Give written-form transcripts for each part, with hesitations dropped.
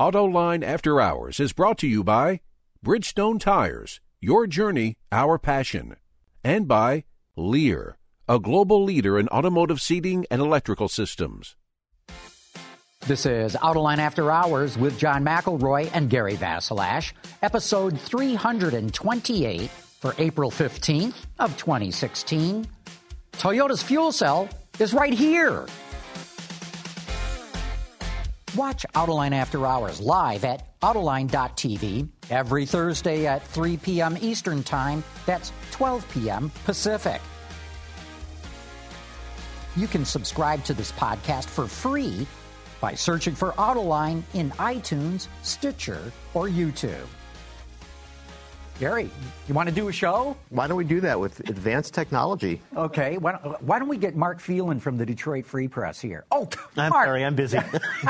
Autoline After Hours is brought to you by Bridgestone Tires, your journey, our passion, and by Lear, a global leader in automotive seating and electrical systems. This is Autoline After Hours with John McElroy and Gary Vasilash, episode 328 for April 15th of 2016. Toyota's fuel cell is right here. Watch Autoline After Hours live at Autoline.tv every Thursday at 3 p.m. Eastern Time. That's 12 p.m. Pacific. You can subscribe to this podcast for free by searching for Autoline in iTunes, Stitcher, or YouTube. Gary, you want to do a show? Why don't we do that with advanced technology? Okay. Why don't we get Mark Phelan from the Detroit Free Press here? Oh, I'm Mark. sorry, I'm busy.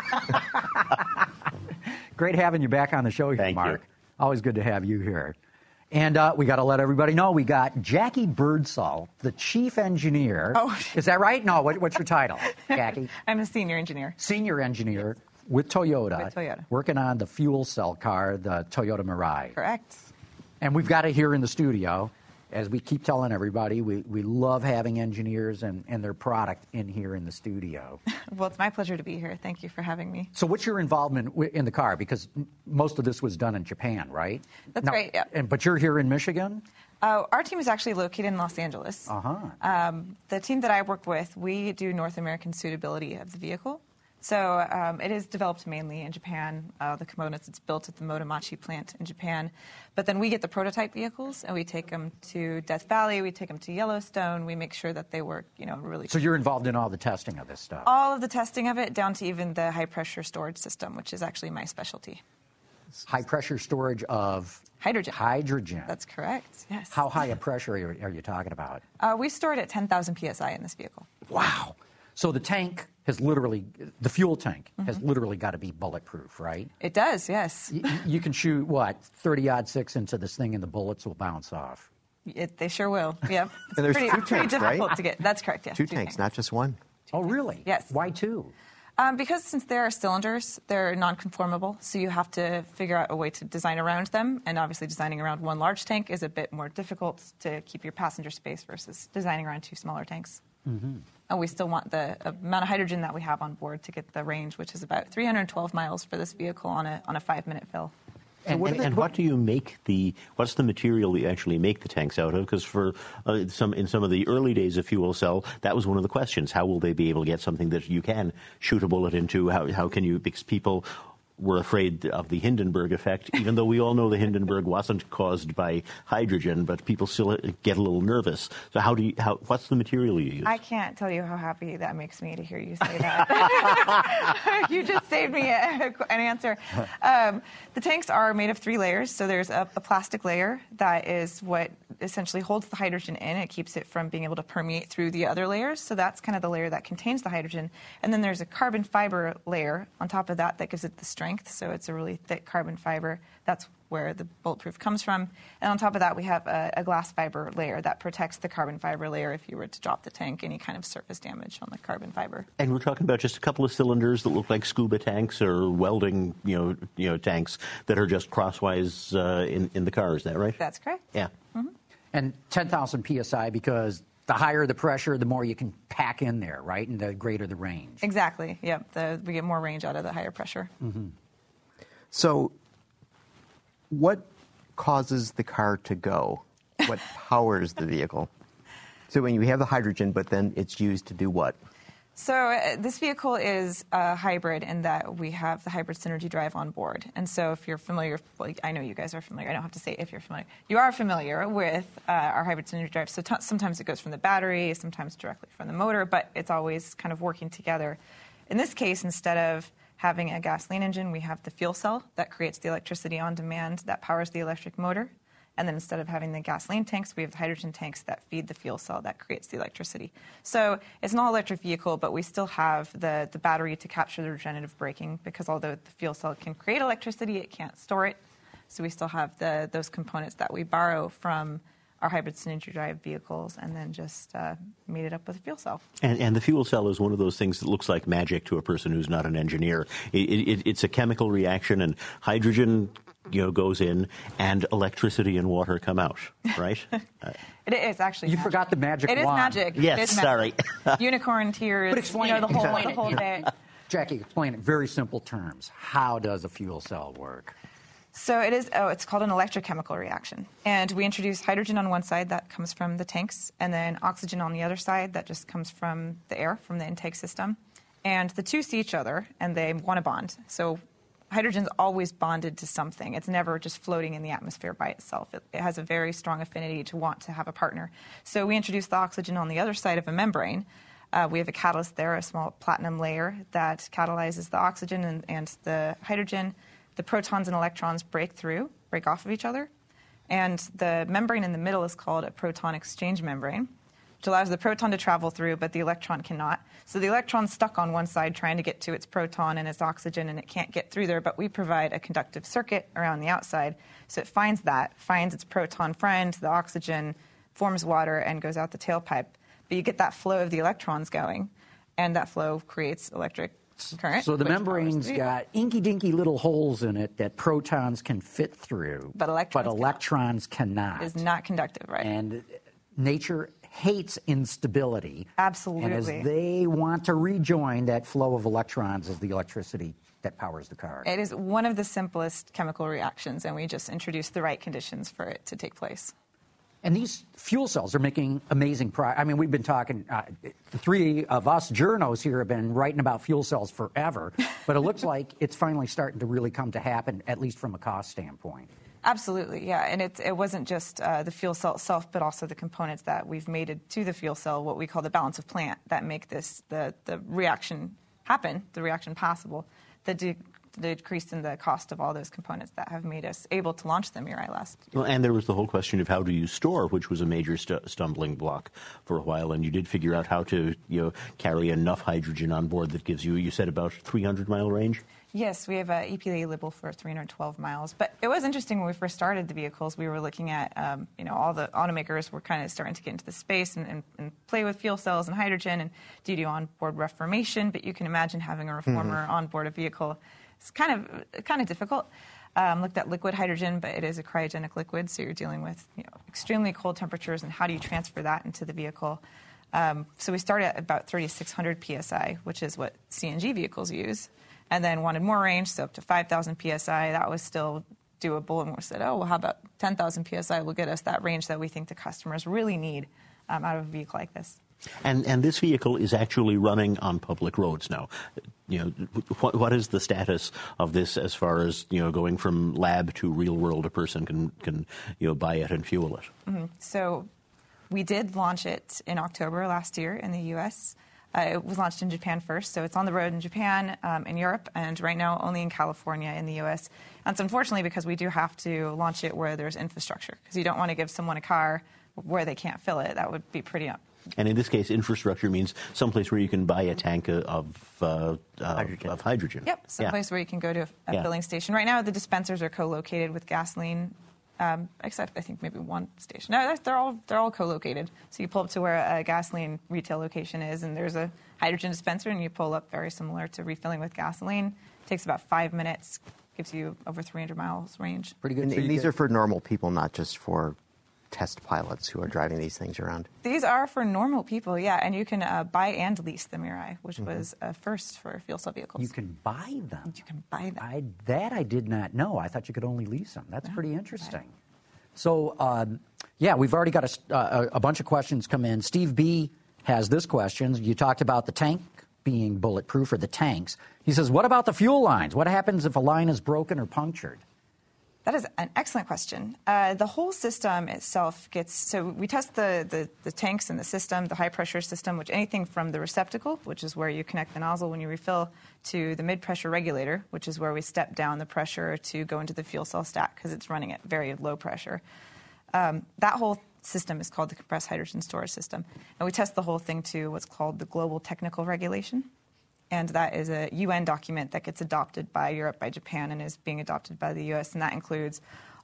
Great having you back on the show here, Thank Mark. you. Always good to have you here. And we got to let everybody know we got Jackie Birdsall, the chief engineer. Oh. Is that right? No, what's your title, Jackie? I'm a senior engineer. Senior engineer with Toyota. With Toyota. Working on the fuel cell car, the Toyota Mirai. Correct. And we've got it here in the studio. As we keep telling everybody, we love having engineers and their product in here in the studio. Well, it's my pleasure to be here. Thank you for having me. So what's your involvement in the car? Because most of this was done in Japan, right? That's right, yeah. But you're here in Michigan? Our team is actually located in Los Angeles. Uh-huh. The team that I work with, we do North American suitability of the vehicle. So it is developed mainly in Japan. The components, it's built at the Motomachi plant in Japan. But then we get the prototype vehicles, and we take them to Death Valley, we take them to Yellowstone, we make sure that they work, really. So you're involved in all the testing of this stuff? All of the testing of it, down to even the high-pressure storage system, which is actually my specialty. High-pressure storage of? Hydrogen. Hydrogen. That's correct, yes. How high a pressure are you talking about? We store it at 10,000 PSI in this vehicle. Wow. So the tank has literally, the fuel tank has literally got to be bulletproof, right? It does, yes. You can shoot, 30-06 into this thing and the bullets will bounce off. They sure will, yep. It's And there's pretty, two pretty tanks, difficult right? to get. That's correct, yes. Two tanks, not just one. Oh, really? Yes. Why two? Because since there are cylinders, they're non-conformable, so you have to figure out a way to design around them, and obviously designing around one large tank is a bit more difficult to keep your passenger space versus designing around two smaller tanks. Mm-hmm. And we still want the amount of hydrogen that we have on board to get the range, which is about 312 miles for this vehicle on a 5-minute fill. And what do you make what's the material you actually make the tanks out of? Because for in some of the early days of fuel cell, that was one of the questions. How will they be able to get something that you can shoot a bullet into? How can you, because people were afraid of the Hindenburg effect, even though we all know the Hindenburg wasn't caused by hydrogen, but people still get a little nervous. So what's the material you use? I can't tell you how happy that makes me to hear you say that. You just saved me an answer. The tanks are made of 3 layers. So there's a plastic layer that is what essentially holds the hydrogen in. It keeps it from being able to permeate through the other layers. So that's kind of the layer that contains the hydrogen. And then there's a carbon fiber layer on top of that gives it the strength. So it's a really thick carbon fiber. That's where the bulletproof comes from. And on top of that, we have a glass fiber layer that protects the carbon fiber layer if you were to drop the tank, any kind of surface damage on the carbon fiber. And we're talking about just a couple of cylinders that look like scuba tanks or welding, tanks that are just crosswise in the car. Is that right? That's correct. Yeah. Mm-hmm. And 10,000 PSI because the higher the pressure, the more you can pack in there, right? And the greater the range. Exactly. Yep. We get more range out of the higher pressure. Mm-hmm. So what causes the car to go? What powers the vehicle? So when you have the hydrogen, but then it's used to do what? So this vehicle is a hybrid in that we have the hybrid synergy drive on board. And so if you're familiar, I know you guys are familiar. I don't have to say if you're familiar. You are familiar with our hybrid synergy drive. So sometimes it goes from the battery, sometimes directly from the motor, but it's always kind of working together. In this case, instead of having a gasoline engine, we have the fuel cell that creates the electricity on demand that powers the electric motor. And then instead of having the gasoline tanks, we have the hydrogen tanks that feed the fuel cell that creates the electricity. So it's an all-electric vehicle, but we still have the battery to capture the regenerative braking because although the fuel cell can create electricity, it can't store it. So we still have those components that we borrow from our hybrid synergy drive vehicles, and then just made it up with a fuel cell. And the fuel cell is one of those things that looks like magic to a person who's not an engineer. It's a chemical reaction, and hydrogen goes in, and electricity and water come out, right? It is actually. You magic. forgot the magic wand. It is magic. Yes, it is sorry. Magic. Unicorn tears. But explain the whole bit. Jackie, explain it in very simple terms. How does a fuel cell work? So it is. It's called an electrochemical reaction, and we introduce hydrogen on one side that comes from the tanks, and then oxygen on the other side that just comes from the air, from the intake system, and the two see each other and they want to bond. So hydrogen's always bonded to something. It's never just floating in the atmosphere by itself. It has a very strong affinity to want to have a partner. So we introduce the oxygen on the other side of a membrane. We have a catalyst there, a small platinum layer that catalyzes the oxygen and the hydrogen. The protons and electrons break off of each other. And the membrane in the middle is called a proton exchange membrane, which allows the proton to travel through, but the electron cannot. So the electron's stuck on one side trying to get to its proton and its oxygen, and it can't get through there, but we provide a conductive circuit around the outside. So it finds its proton friend, the oxygen, forms water, and goes out the tailpipe. But you get that flow of the electrons going, and that flow creates electric current. So the membrane's got inky-dinky little holes in it that protons can fit through, but electrons cannot. It is not conductive, right? And nature hates instability. Absolutely. And as they want to rejoin, that flow of electrons is the electricity that powers the car. It is one of the simplest chemical reactions, and we just introduced the right conditions for it to take place. And these fuel cells are making amazing progress. I mean, we've been talking, the three of us journos here have been writing about fuel cells forever, but it looks like it's finally starting to really come to happen, at least from a cost standpoint. Absolutely, yeah. And it wasn't just the fuel cell itself, but also the components that we've mated to the fuel cell, what we call the balance of plant, that make the reaction happen, the reaction possible, the decrease in the cost of all those components that have made us able to launch the Mirai last year. Well, and there was the whole question of how do you store, which was a major stumbling block for a while, and you did figure out how to carry enough hydrogen on board that gives you said about 300-mile range? Yes, we have an EPA label for 312 miles. But it was interesting when we first started the vehicles. We were looking at, all the automakers were kind of starting to get into the space and play with fuel cells and hydrogen and do onboard reformation. But you can imagine having a reformer on board a vehicle. It's kind of difficult. Looked at liquid hydrogen, but it is a cryogenic liquid, so you're dealing with extremely cold temperatures, and how do you transfer that into the vehicle? So we started at about 3,600 psi, which is what CNG vehicles use. And then wanted more range, so up to 5,000 psi. That was still doable, and we said, how about 10,000 psi will get us that range that we think the customers really need out of a vehicle like this. And this vehicle is actually running on public roads now. What is the status of this as far as going from lab to real world? A person can buy it and fuel it. Mm-hmm. So we did launch it in October last year in the U.S. It was launched in Japan first, so it's on the road in Japan, in Europe, and right now only in California in the U.S. And it's unfortunately because we do have to launch it where there's infrastructure, because you don't want to give someone a car where they can't fill it. That would be pretty And in this case, infrastructure means someplace where you can buy a tank of hydrogen. Yep, someplace where you can go to a filling station. Right now, the dispensers are co-located with gasoline, except I think maybe one station. No, they're all co-located. So you pull up to where a gasoline retail location is, and there's a hydrogen dispenser, and you pull up, very similar to refilling with gasoline. It takes about 5 minutes, gives you over 300 miles range. Pretty good. And these are for normal people, not just for test pilots who are driving these things around? These are for normal people, yeah, and you can buy and lease the Mirai, which was a first for fuel cell vehicles. You can buy them? You can buy them. I did not know. I thought you could only lease them. That's pretty interesting. Right. So, we've already got a bunch of questions come in. Steve B. has this question. You talked about the tank being bulletproof, or the tanks. He says, what about the fuel lines? What happens if a line is broken or punctured? That is an excellent question. The whole system itself so we test the tanks in the system, the high-pressure system, which anything from the receptacle, which is where you connect the nozzle when you refill, to the mid-pressure regulator, which is where we step down the pressure to go into the fuel cell stack because it's running at very low pressure. That whole system is called the compressed hydrogen storage system. And we test the whole thing to what's called the Global Technical Regulation. And that is a UN document that gets adopted by Europe, by Japan, and is being adopted by the U.S. And that includes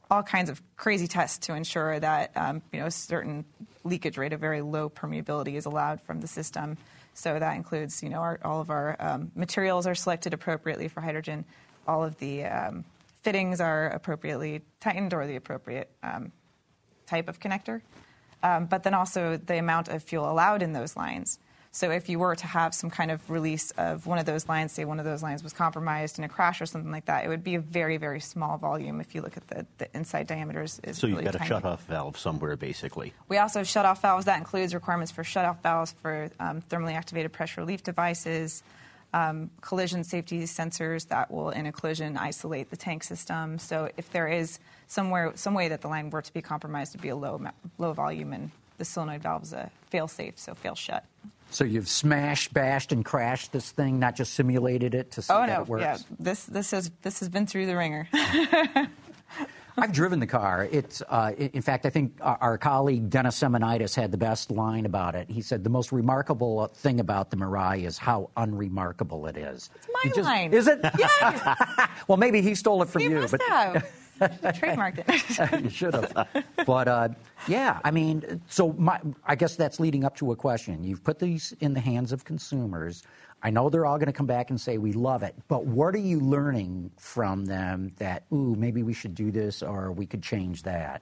all kinds of crazy tests to ensure that a certain leakage rate, a very low permeability, is allowed from the system. So that includes, all of our materials are selected appropriately for hydrogen. All of the fittings are appropriately tightened, or the appropriate type of connector. But then also the amount of fuel allowed in those lines. So if you were to have some kind of release of one of those lines, say one of those lines was compromised in a crash or something like that, it would be a very, very small volume. If you look at the inside diameters, is so really you've got tiny. a shutoff valve somewhere, basically. We also have shutoff valves. That includes requirements for shutoff valves for thermally activated pressure relief devices, collision safety sensors that will, in a collision, isolate the tank system. So if there is some way that the line were to be compromised, it'd be a low volume, and the solenoid valve is a fail-safe, so fail-shut. So you've smashed, bashed, and crashed this thing, not just simulated it to see that it works? Yeah, this has been through the ringer. I've driven the car. It's in fact, I think our colleague Dennis Semenitis had the best line about it. He said the most remarkable thing about the Mirai is how unremarkable it is. It's my line. Is it? Yes. Well, maybe he stole it from You you. must have. Trademarked it. You should have. But, yeah, I mean, so I guess that's leading up to a question. You've put these in the hands of consumers. I know they're all going to come back and say, we love it. But what are you learning from them that, maybe we should do this or we could change that?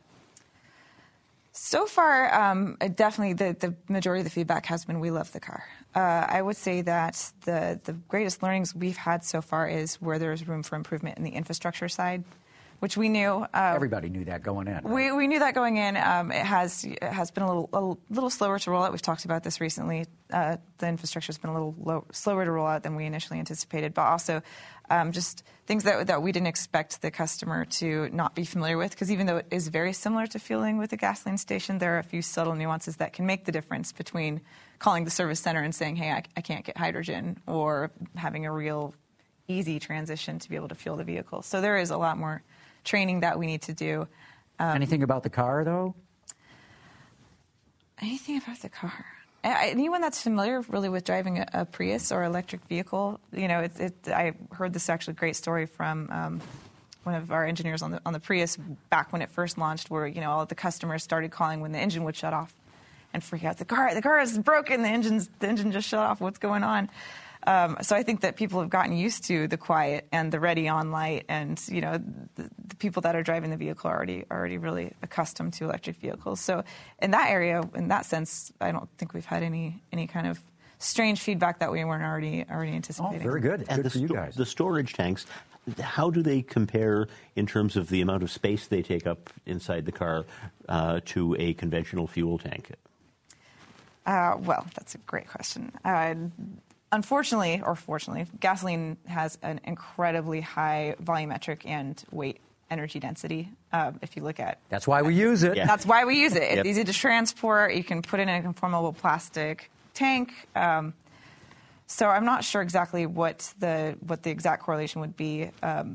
So far, definitely the majority of the feedback has been we love the car. I would say that the greatest learnings we've had so far is where there's room for improvement in the infrastructure side, which we knew. Everybody knew that going in. Right? We knew that going in. It has been a little slower to roll out. We've talked about this recently. The infrastructure has been a little slower to roll out than we initially anticipated, but also just things that we didn't expect the customer to not be familiar with, because even though it is very similar to fueling with a gasoline station, there are a few subtle nuances that can make the difference between calling the service center and saying, hey, I can't get hydrogen, or having a real easy transition to be able to fuel the vehicle. So there is a lot more training that we need to do. Anything about the car, though? Anything about the car? Anyone that's familiar really with driving a Prius or electric vehicle, I heard this actually great story from one of our engineers on the Prius back when it first launched, where all of the customers started calling when the engine would shut off and freak out. The car is broken. The engine just shut off. What's going on? So I think that people have gotten used to the quiet and the ready on light, and the people that are driving the vehicle are already really accustomed to electric vehicles. So in that area, in that sense, I don't think we've had any kind of strange feedback that we weren't already anticipating. Oh, very good. And good for you guys. The storage tanks, how do they compare in terms of the amount of space they take up inside the car to a conventional fuel tank? Well, that's a great question. Unfortunately, or fortunately, gasoline has an incredibly high volumetric and weight energy density. If you look at... That's why we use it. Yeah. That's why we use it. It's Yep. easy to transport. You can put it in a conformable plastic tank. So I'm not sure exactly what the exact correlation would be,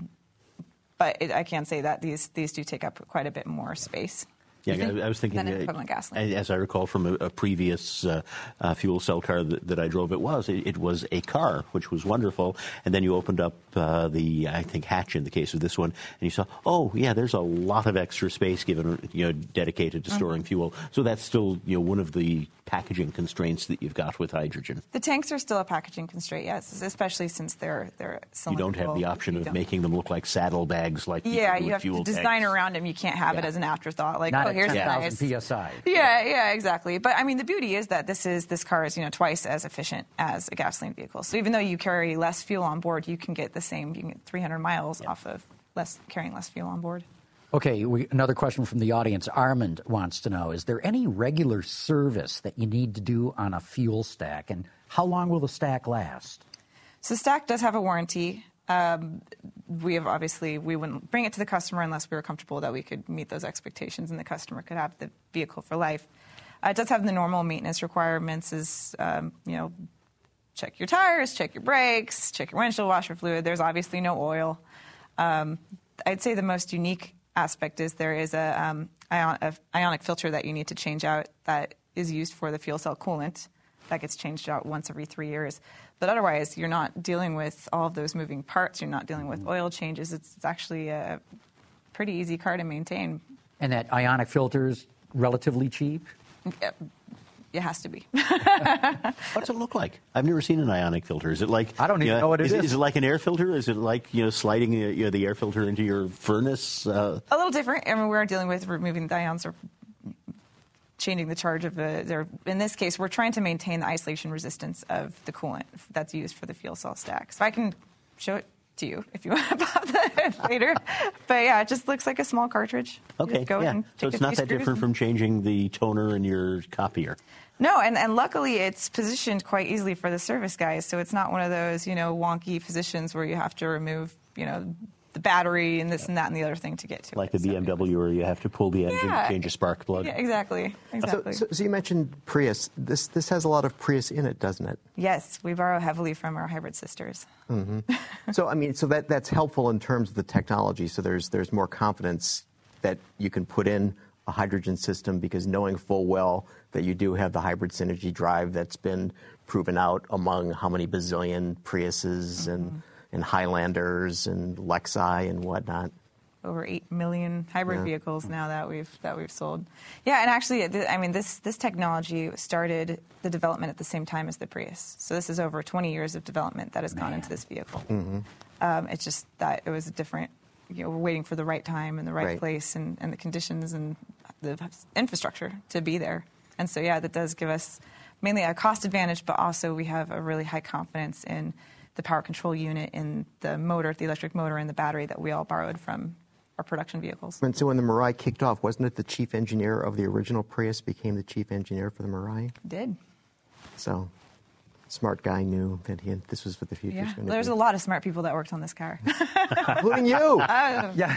but I can say that these do take up quite a bit more space. Yeah, I was thinking, than an equivalent gasoline. as I recall from a previous fuel cell car that I drove, it was a car, which was wonderful. And then you opened up the hatch in the case of this one, and you saw, there's a lot of extra space given, dedicated to storing fuel. So that's still, one of the packaging constraints that you've got with hydrogen. The tanks are still a packaging constraint, yes, especially since they're cylindrical. You don't have the option of making them look like saddlebags like you Yeah, do you with have fuel to design tanks. around them. You can't have it as an afterthought. Like, Not at here's 10,000 nice. PSI. Yeah, exactly. But I mean, the beauty is that this car is twice as efficient as a gasoline vehicle. So even though you carry less fuel on board, you can get the same. You can get 300 miles off of carrying less fuel on board. Okay, another question from the audience. Armand wants to know, is there any regular service that you need to do on a fuel stack, and how long will the stack last? So stack does have a warranty. We wouldn't bring it to the customer unless we were comfortable that we could meet those expectations and the customer could have the vehicle for life. It does have the normal maintenance requirements, check your tires, check your brakes, check your windshield washer fluid. There's obviously no oil. I'd say the most unique aspect is there is a ionic filter that you need to change out that is used for the fuel cell coolant. That gets changed out once every 3 years. But otherwise, you're not dealing with all of those moving parts. You're not dealing with oil changes. It's actually pretty easy car to maintain. And that ionic filter is relatively cheap? It has to be. What's it look like? I've never seen an ionic filter. Is it like... I don't even know what it is. Is it like an air filter? Is it like, sliding the air filter into your furnace? A little different. I mean, we're dealing with removing the ions or changing the charge of in this case, we're trying to maintain the isolation resistance of the coolant that's used for the fuel cell stack. So I can show it to you if you want to pop that later. But yeah, it just looks like a small cartridge. Okay, so it's not that different from changing the toner in your copier. No, and luckily it's positioned quite easily for the service guys, so it's not one of those, wonky positions where you have to remove, the battery and this and that and the other thing to get to like it. the BMW where you have to pull the engine to change a spark plug. Yeah, exactly. So you mentioned Prius. This has a lot of Prius in it, doesn't it? Yes, we borrow heavily from our hybrid sisters. Mm-hmm. So that's helpful in terms of the technology. So there's more confidence that you can put in a hydrogen system because knowing full well that you do have the hybrid synergy drive that's been proven out among how many bazillion Priuses and Highlanders and Lexi and whatnot. Over 8 million hybrid vehicles now that we've sold. Yeah, and actually, this technology started the development at the same time as the Prius. So this is over 20 years of development that has gone into this vehicle. Mm-hmm. It's just that it was a different, we're waiting for the right time and the right place and the conditions and the infrastructure to be there. And so, yeah, that does give us mainly a cost advantage, but also we have a really high confidence in the power control unit, in the motor, the electric motor, and the battery that we all borrowed from our production vehicles. And so when the Mirai kicked off, wasn't it the chief engineer of the original Prius became the chief engineer for the Mirai? Did. So, smart guy knew that this was what the future was going to be. There's a lot of smart people that worked on this car. Including you! Yeah.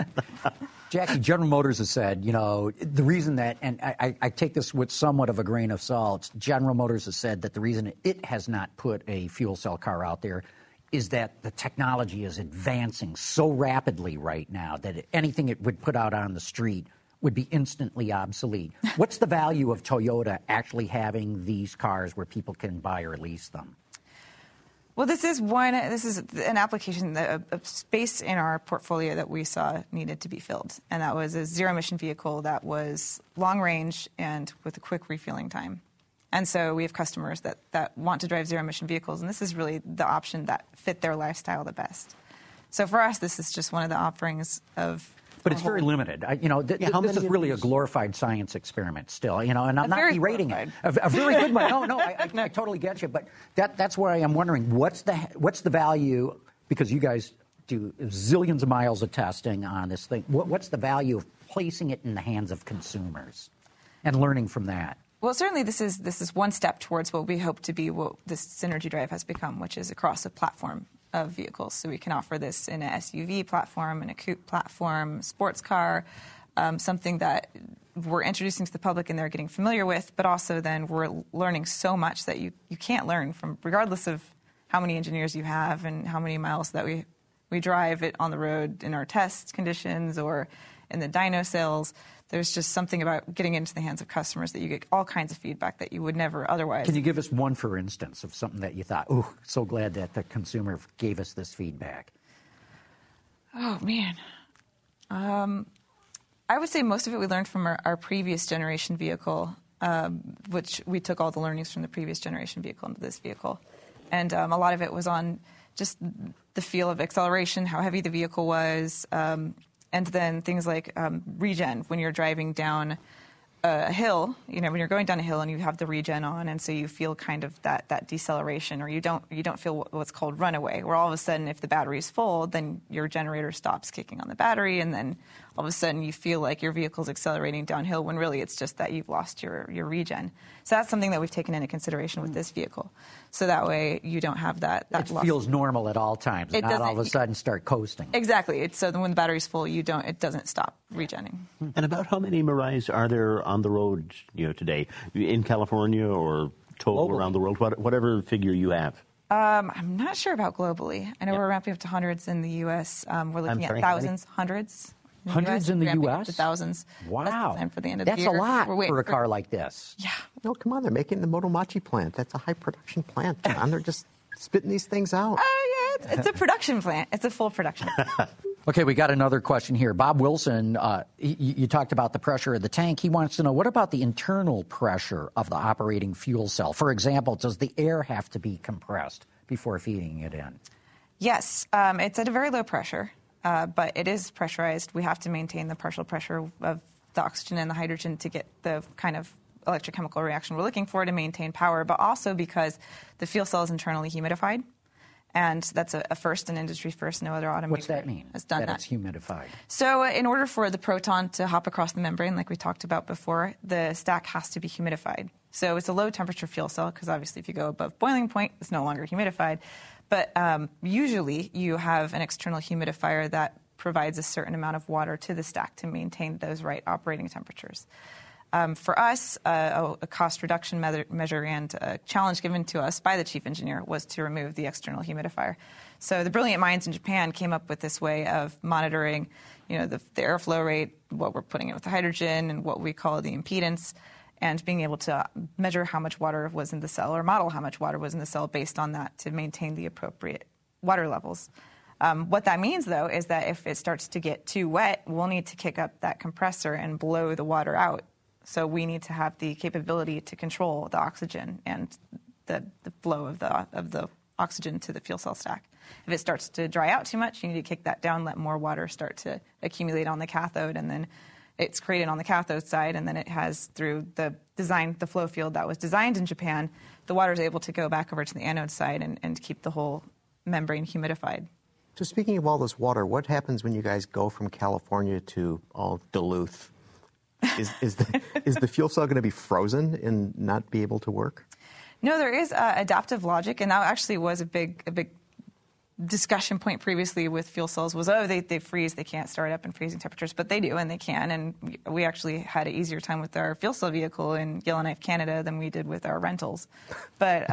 Jackie, General Motors has said, the reason that, and I take this with somewhat of a grain of salt, General Motors has said that the reason it has not put a fuel cell car out there is that the technology is advancing so rapidly right now that anything it would put out on the street would be instantly obsolete. What's the value of Toyota actually having these cars where people can buy or lease them? Well, this is an application, a space in our portfolio that we saw needed to be filled. And that was a zero-emission vehicle that was long range and with a quick refueling time. And so we have customers that want to drive zero-emission vehicles, and this is really the option that fit their lifestyle the best. So for us, this is just one of the offerings of... But it's very limited. This is really a glorified science experiment still, and I'm not berating it. A very good one. No, I totally get you. But that's where I am wondering, what's the value, because you guys do zillions of miles of testing on this thing, what's the value of placing it in the hands of consumers and learning from that? Well, certainly this is one step towards what we hope to be what this Synergy Drive has become, which is across a platform of vehicles. So we can offer this in an SUV platform, in a coupe platform, sports car, something that we're introducing to the public and they're getting familiar with, but also then we're learning so much that you can't learn from, regardless of how many engineers you have and how many miles that we drive it on the road in our test conditions or in the dyno cells. There's just something about getting into the hands of customers that you get all kinds of feedback that you would never otherwise. Can you give us one, for instance, of something that you thought, so glad that the consumer gave us this feedback? Oh, man. I would say most of it we learned from our previous generation vehicle, which we took all the learnings from the previous generation vehicle into this vehicle. And a lot of it was on just the feel of acceleration, how heavy the vehicle was, and then things like regen when you're driving down a hill, when you're going down a hill and you have the regen on, and so you feel kind of that deceleration, or you don't feel what's called runaway, where all of a sudden if the battery's full, then your generator stops kicking on the battery, and then all of a sudden you feel like your vehicle's accelerating downhill when really it's just that you've lost your regen. So that's something that we've taken into consideration with this vehicle. So that way you don't have that it loss. Feels normal at all times, not all of a sudden start coasting. Exactly. So when the battery's full, it doesn't stop regenning. And about how many Mirais are there on the road, today, in California or total around the world, whatever figure you have? I'm not sure about globally. I know we're ramping up to hundreds in the U.S. We're looking at thousands, hundreds. Hundreds in the U.S.? To thousands. Wow. That's the plan for the end of the year. That's a lot for a car like this. Yeah. No, come on. They're making the Motomachi plant. That's a high production plant, John. They're just spitting these things out. Yeah, It's a production plant. It's a full production plant. Okay, we got another question here. Bob Wilson, you talked about the pressure of the tank. He wants to know, what about the internal pressure of the operating fuel cell? For example, does the air have to be compressed before feeding it in? Yes, it's at a very low pressure, but it is pressurized. We have to maintain the partial pressure of the oxygen and the hydrogen to get the kind of electrochemical reaction we're looking for to maintain power, but also because the fuel cell is internally humidified. And that's a first, an industry first. No other automaker What's that mean? Has done that. It's humidified. So in order for the proton to hop across the membrane, like we talked about before, the stack has to be humidified. So it's a low temperature fuel cell because obviously if you go above boiling point, it's no longer humidified. But usually you have an external humidifier that provides a certain amount of water to the stack to maintain those right operating temperatures. For us, a cost reduction measure and a challenge given to us by the chief engineer was to remove the external humidifier. So the brilliant minds in Japan came up with this way of monitoring, the airflow rate, what we're putting in with the hydrogen, and what we call the impedance, and being able to measure how much water was in the cell or model how much water was in the cell based on that to maintain the appropriate water levels. What that means, though, is that if it starts to get too wet, we'll need to kick up that compressor and blow the water out. So we need to have the capability to control the oxygen and the flow of the oxygen to the fuel cell stack. If it starts to dry out too much, you need to kick that down, let more water start to accumulate on the cathode, and then it's created on the cathode side, and then it has, through the flow field that was designed in Japan, the water is able to go back over to the anode side and keep the whole membrane humidified. So speaking of all this water, what happens when you guys go from California to Duluth? Is the fuel cell going to be frozen and not be able to work? No, there is adaptive logic, and that actually was a big discussion point previously with fuel cells was, they freeze, they can't start up in freezing temperatures, but they do, and they can. And we actually had an easier time with our fuel cell vehicle in Yellowknife, Canada than we did with our rentals. But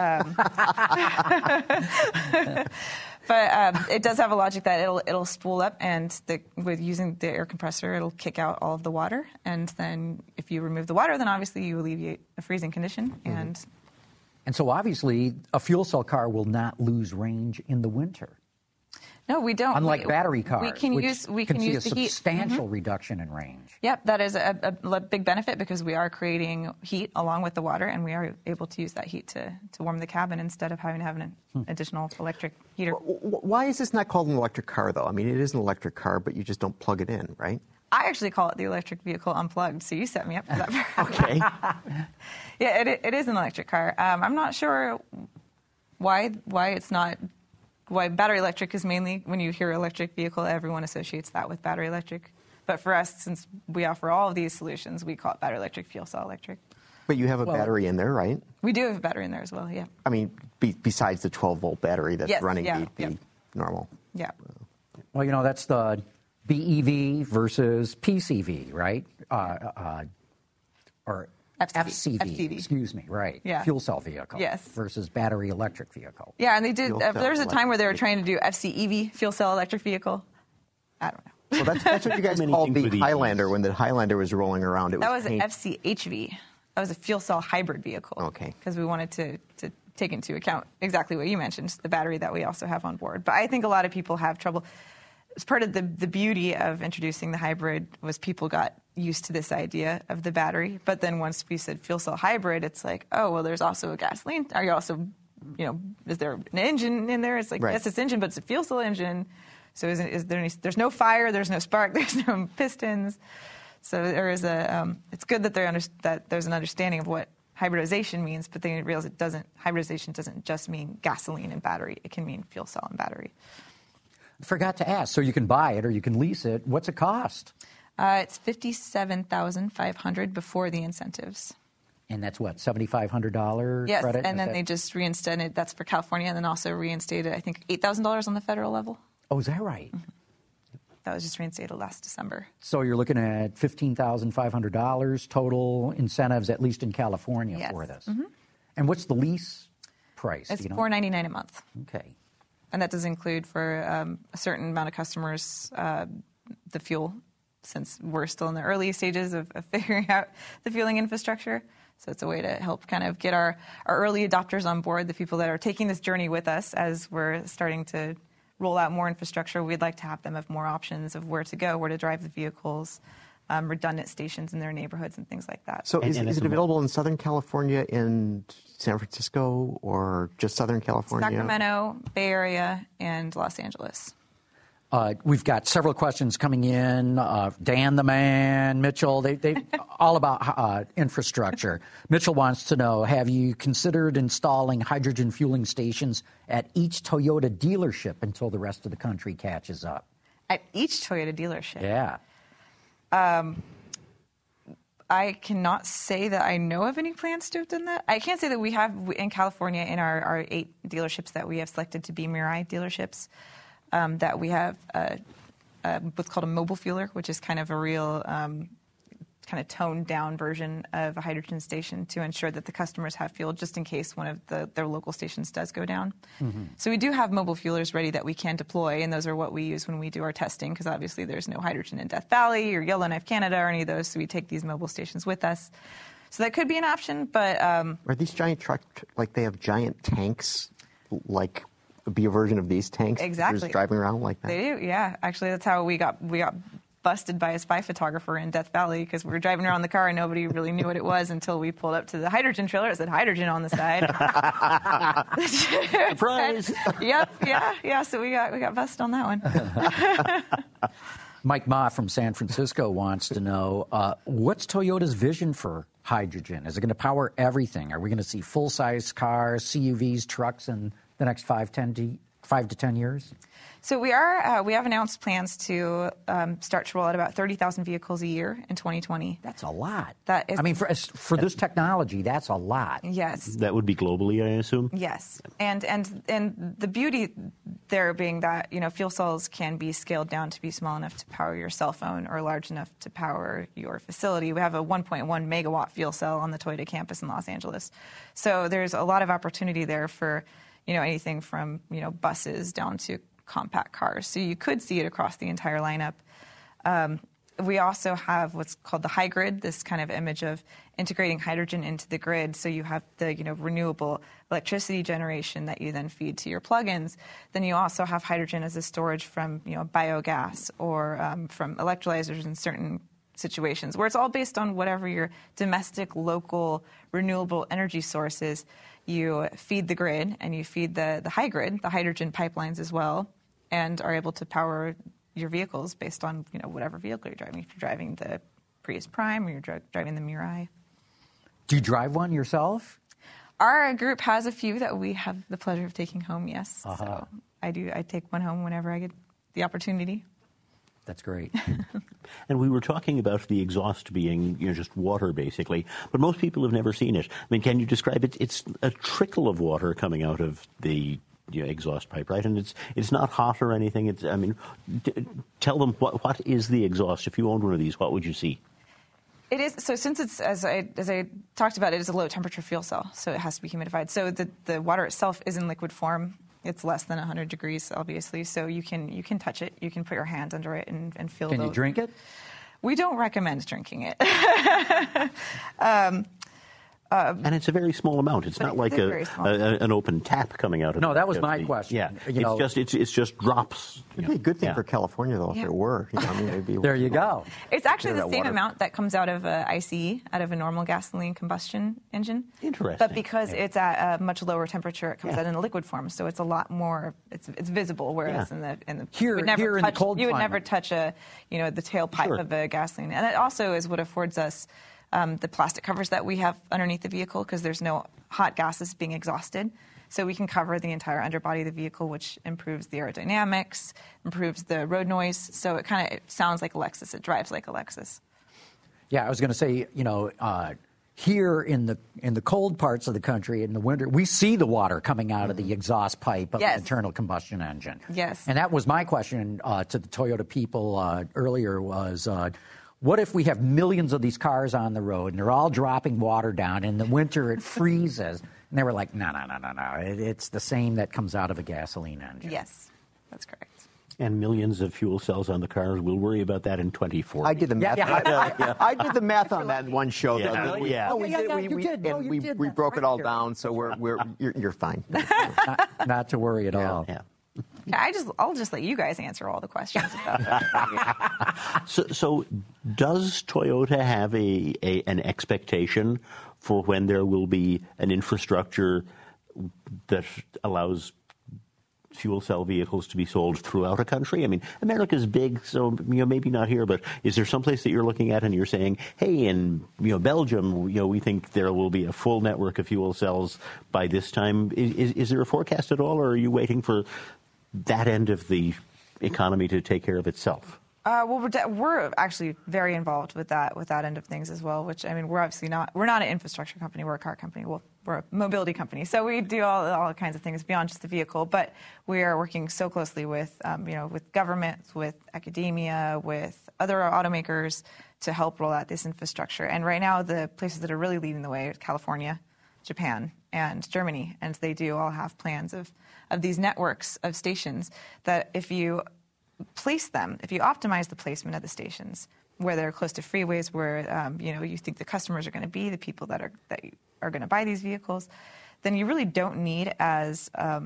it does have a logic that it'll spool up, and with using the air compressor, it'll kick out all of the water. And then if you remove the water, then obviously you alleviate a freezing condition. Mm-hmm. And so obviously a fuel cell car will not lose range in the winter. No, we don't. Unlike battery cars, we can use see the a substantial heat. reduction in range. Yep, that is a big benefit because we are creating heat along with the water, and we are able to use that heat to warm the cabin instead of having to have an additional electric heater. Why is this not called an electric car, though? I mean, it is an electric car, but you just don't plug it in, right? I actually call it the electric vehicle unplugged, so you set me up for that. Okay. Yeah, it is an electric car. I'm not sure why it's not. Why battery electric is mainly, when you hear electric vehicle, everyone associates that with battery electric. But for us, since we offer all of these solutions, we call it battery electric, fuel cell electric. But you have a battery in there, right? We do have a battery in there as well, yeah. I mean, besides the 12-volt battery that's running the normal. Yeah. Well, that's the BEV versus PCV, right? Or FCV, excuse me, right. Yeah. Fuel cell vehicle versus battery electric vehicle. Yeah, and they did. There was a time where they were trying to do FCEV, fuel cell electric vehicle. I don't know. Well, that's what you guys called the Highlander when the Highlander was rolling around. That was an FCHV. That was a fuel cell hybrid vehicle. Okay. Because we wanted to take into account exactly what you mentioned, the battery that we also have on board. But I think a lot of people have trouble. It's part of the beauty of introducing the hybrid was people got used to this idea of the battery. But then once we said fuel cell hybrid, it's like, oh, well, there's also a gasoline. Are you also, is there an engine in there? It's like, yes, it's engine, but it's a fuel cell engine. So is there any, there's no fire, there's no spark, there's no pistons. So there is it's good that that there's an understanding of what hybridization means, but then you realize hybridization doesn't just mean gasoline and battery. It can mean fuel cell and battery. Forgot to ask. So you can buy it or you can lease it. What's it cost? It's $57,500 before the incentives. And that's what, $7,500 yes, credit? And then they just reinstated. That's for California, and then also reinstated, I think, $8,000 on the federal level. Oh, is that right? Mm-hmm. That was just reinstated last December. So you're looking at $15,500 total incentives, at least in California, for this. Mm-hmm. And what's the lease price? It's $499 a month. Okay. And that does include for a certain amount of customers the fuel, since we're still in the early stages of figuring out the fueling infrastructure. So it's a way to help kind of get our early adopters on board, the people that are taking this journey with us as we're starting to roll out more infrastructure, we'd like to have them have more options of where to go, where to drive the vehicles, redundant stations in their neighborhoods and things like that. So is it available in Southern California, in San Francisco, or just Southern California? Sacramento, Bay Area, and Los Angeles. We've got several questions coming in. Dan the Man, Mitchell, they all about infrastructure. Mitchell wants to know, have you considered installing hydrogen fueling stations at each Toyota dealership until the rest of the country catches up? At each Toyota dealership? Yeah. I cannot say that I know of any plans to have done that. I can say that we have in California, in our 8 dealerships that we have selected to be Mirai dealerships, that we have what's called a mobile fueler, which is kind of a real kind of toned down version of a hydrogen station to ensure that the customers have fuel just in case one of their local stations does go down. Mm-hmm. So we do have mobile fuelers ready that we can deploy, and those are what we use when we do our testing, because obviously there's no hydrogen in Death Valley or Yellowknife, Canada, or any of those, so we take these mobile stations with us. So that could be an option, but... Are these giant trucks, like they have giant tanks, like be a version of these tanks? Exactly. Just driving around like that? They do, yeah. Actually, that's how we got busted by a spy photographer in Death Valley, because we were driving around the car and nobody really knew what it was until we pulled up to the hydrogen trailer. It said hydrogen on the side. Surprise! Yep, yeah. So we got busted on that one. Mike Ma from San Francisco wants to know, what's Toyota's vision for hydrogen? Is it going to power everything? Are we going to see full-size cars, CUVs, trucks in the next 5 to 10 years? So we have announced plans to start to roll out about 30,000 vehicles a year in 2020. That's a lot. That is, I mean, for this technology, that's a lot. Yes. That would be globally, I assume? Yes. And the beauty there being that, fuel cells can be scaled down to be small enough to power your cell phone or large enough to power your facility. We have a 1.1 megawatt fuel cell on the Toyota campus in Los Angeles. So there's a lot of opportunity there for, anything from, buses down to compact cars. So you could see it across the entire lineup. We also have what's called the high-grid, this kind of image of integrating hydrogen into the grid. So you have the renewable electricity generation that you then feed to your plugins. Then you also have hydrogen as a storage from biogas or from electrolyzers in certain situations, where it's all based on whatever your domestic, local, renewable energy source is. You feed the grid and you feed the high-grid, the hydrogen pipelines as well, and are able to power your vehicles based on whatever vehicle you're driving. If you're driving the Prius Prime or you're driving the Mirai. Do you drive one yourself? Our group has a few that we have the pleasure of taking home, yes. Uh-huh. So I do. I take one home whenever I get the opportunity. That's great. And we were talking about the exhaust being just water, basically, but most people have never seen it. I mean, can you describe it? It's a trickle of water coming out of the exhaust pipe, right? And it's not hot or anything. Tell them what is the exhaust. If you owned one of these, what would you see? It is, so since it's, as I talked about, it is a low temperature fuel cell, so it has to be humidified. So the water itself is in liquid form. It's less than 100 degrees, obviously, so you can touch it. You can put your hand under it and feel it. Can you drink it? We don't recommend drinking it. And it's a very small amount. It's not like an open tap coming out of it. No, that was my question. Yeah, it's just drops. It'd be a good thing for California, though, if it were. It'd be there you go. It's actually the same amount that comes out of ICE, out of a normal gasoline combustion engine. Interesting. But because it's at a much lower temperature, it comes out in a liquid form, so it's a lot more. It's visible. Whereas in the here in the cold you would climate. never touch the tailpipe of a gasoline, and it also is what affords us. The plastic covers that we have underneath the vehicle, because there's no hot gases being exhausted. So we can cover the entire underbody of the vehicle, which improves the aerodynamics, improves the road noise. So it kind of sounds like a Lexus. It drives like a Lexus. Yeah, I was going to say, here in the cold parts of the country in the winter, we see the water coming out of the exhaust pipe of the internal combustion engine. Yes. And that was my question to the Toyota people earlier was, what if we have millions of these cars on the road and they're all dropping water down, and in the winter it freezes? And they were like, no. It's the same that comes out of a gasoline engine. Yes, that's correct. And millions of fuel cells on the cars. We'll worry about that in 2040. I did the math. I did the math on that in one show. We broke it all down, so you're fine. Not to worry at all. Yeah. I'll just let you guys answer all the questions about that. So does Toyota have an expectation for when there will be an infrastructure that allows fuel cell vehicles to be sold throughout a country? I mean, America's big, so maybe not here, but is there someplace that you're looking at and you're saying, hey, in Belgium, we think there will be a full network of fuel cells by this time? Is there a forecast at all, or are you waiting for that end of the economy to take care of itself? Well, we're actually very involved with that end of things as well. Which, I mean, we're not an infrastructure company. We're a car company. Well, we're a mobility company. So we do all kinds of things beyond just the vehicle. But we are working so closely with with governments, with academia, with other automakers to help roll out this infrastructure. And right now, the places that are really leading the way are California, Japan, and Germany. And they do all have plans of these networks of stations that if you place them, if you optimize the placement of the stations where they're close to freeways, where you think the customers are going to be the people that are going to buy these vehicles, then you really don't need as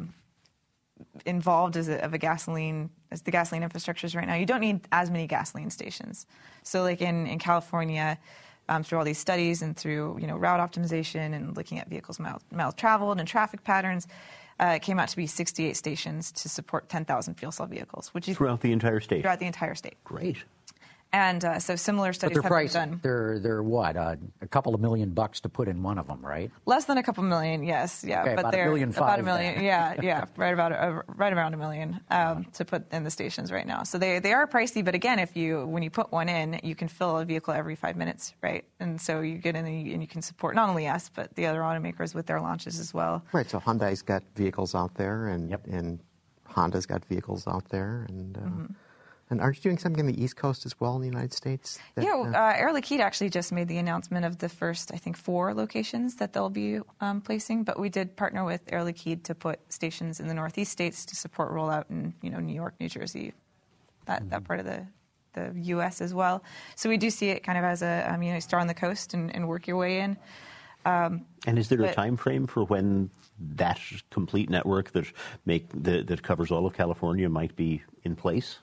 involved as the gasoline infrastructure is right now. You don't need as many gasoline stations. So, like in California, through all these studies and through route optimization and looking at vehicles miles traveled and traffic patterns. It came out to be 68 stations to support 10,000 fuel cell vehicles, which is throughout the entire state. Throughout the entire state. Great. And so similar studies have been done. They're what? A couple of $1 million to put in one of them, right? Less than a couple million, yes, yeah. Okay, but about they're $1.5 million. About $1 million, yeah, right around $1 million to put in the stations right now. So they are pricey, but again, when you put one in, you can fill a vehicle every 5 minutes, right? And so you get in and you can support not only us but the other automakers with their launches as well. Right. So Hyundai's got vehicles out there, and Honda's got vehicles out there, and. And aren't you doing something on the East Coast as well in the United States? Air Liquide actually just made the announcement of the first, I think, 4 locations that they'll be placing. But we did partner with Air Liquide to put stations in the Northeast states to support rollout in New York, New Jersey, that part of the U.S. as well. So we do see it kind of as a start on the coast and work your way in. And is there a time frame for when that complete network that covers all of California might be in place?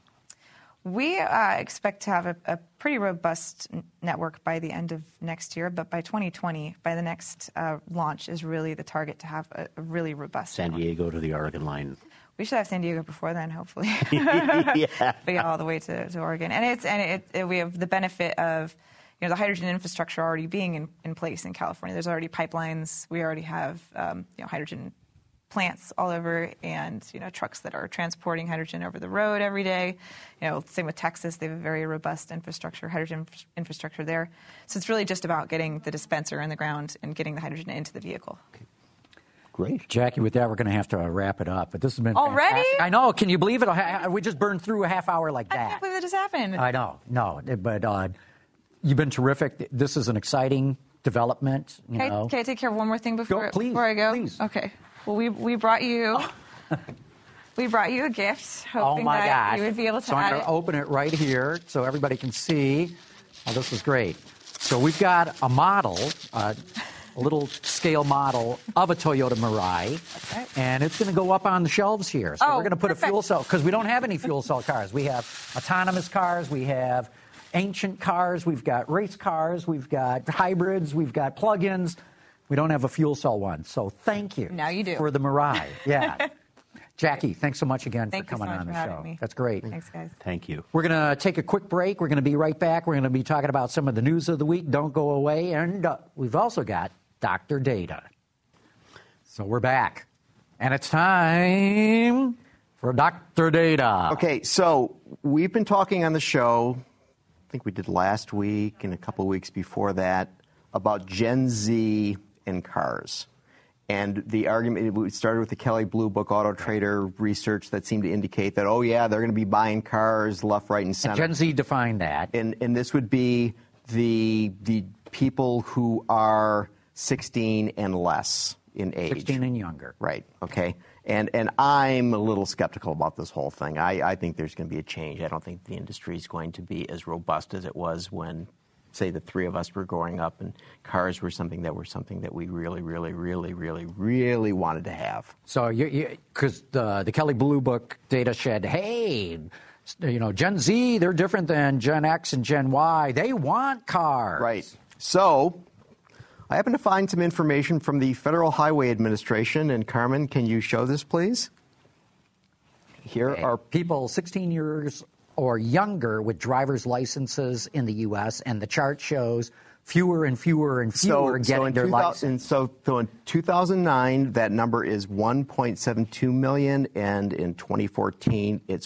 We expect to have a pretty robust network by the end of next year, but by 2020, by the next launch, is really the target to have a really robust San Diego to the Oregon line. We should have San Diego before then, hopefully. Yeah. But all the way to Oregon. And we have the benefit of the hydrogen infrastructure already being in place in California. There's already pipelines. We already have hydrogen plants all over, and trucks that are transporting hydrogen over the road every day. Same with Texas; they have a very robust hydrogen infrastructure there. So it's really just about getting the dispenser in the ground and getting the hydrogen into the vehicle. Okay. Great, Jackie. With that, we're going to have to wrap it up. But this has been already. Fantastic. I know. Can you believe it? We just burned through a half hour like that. I can't believe that just happened. I know. No, but you've been terrific. This is an exciting development. Can I take care of one more thing before I go? Please. Okay. Well, we brought you a gift, hoping that gosh. You would be able to. So I'm going to open it right here so everybody can see. Oh, this is great. So we've got a model, a little scale model of a Toyota Mirai, right. And it's going to go up on the shelves here. So we're going to put perfect. a fuel cell, because we don't have any fuel cell cars. We have autonomous cars, we have ancient cars, we've got race cars, we've got hybrids, we've got plug-ins. We don't have a fuel cell one, so thank you. Now you do. For the Mirai. Yeah. Jackie, thanks so much again for coming on the show. Me. That's great. Thanks, guys. Thank you. We're going to take a quick break. We're going to be right back. We're going to be talking about some of the news of the week. Don't go away. And we've also got Dr. Data. So we're back. And it's time for Dr. Data. Okay, so we've been talking on the show, I think we did last week and a couple of weeks before that, about Gen Z in cars. And the argument, we started with the Kelley Blue Book Auto Trader research that seemed to indicate that, they're going to be buying cars left, right, and center. Gen Z defined that. And this would be the people who are 16 and less in age. 16 and younger. Right, okay. And I'm a little skeptical about this whole thing. I think there's going to be a change. I don't think the industry is going to be as robust as it was when say the three of us were growing up, and cars were something that we really, really, really, really, really wanted to have. So because the Kelley Blue Book data shed, hey, Gen Z, they're different than Gen X and Gen Y. They want cars. Right. So I happen to find some information from the Federal Highway Administration. And Carmen, can you show this, please? Here are people 16 years or younger with driver's licenses in the U.S., and the chart shows fewer and fewer and fewer getting their license. So in 2009, that number is 1.72 million, and in 2014, it's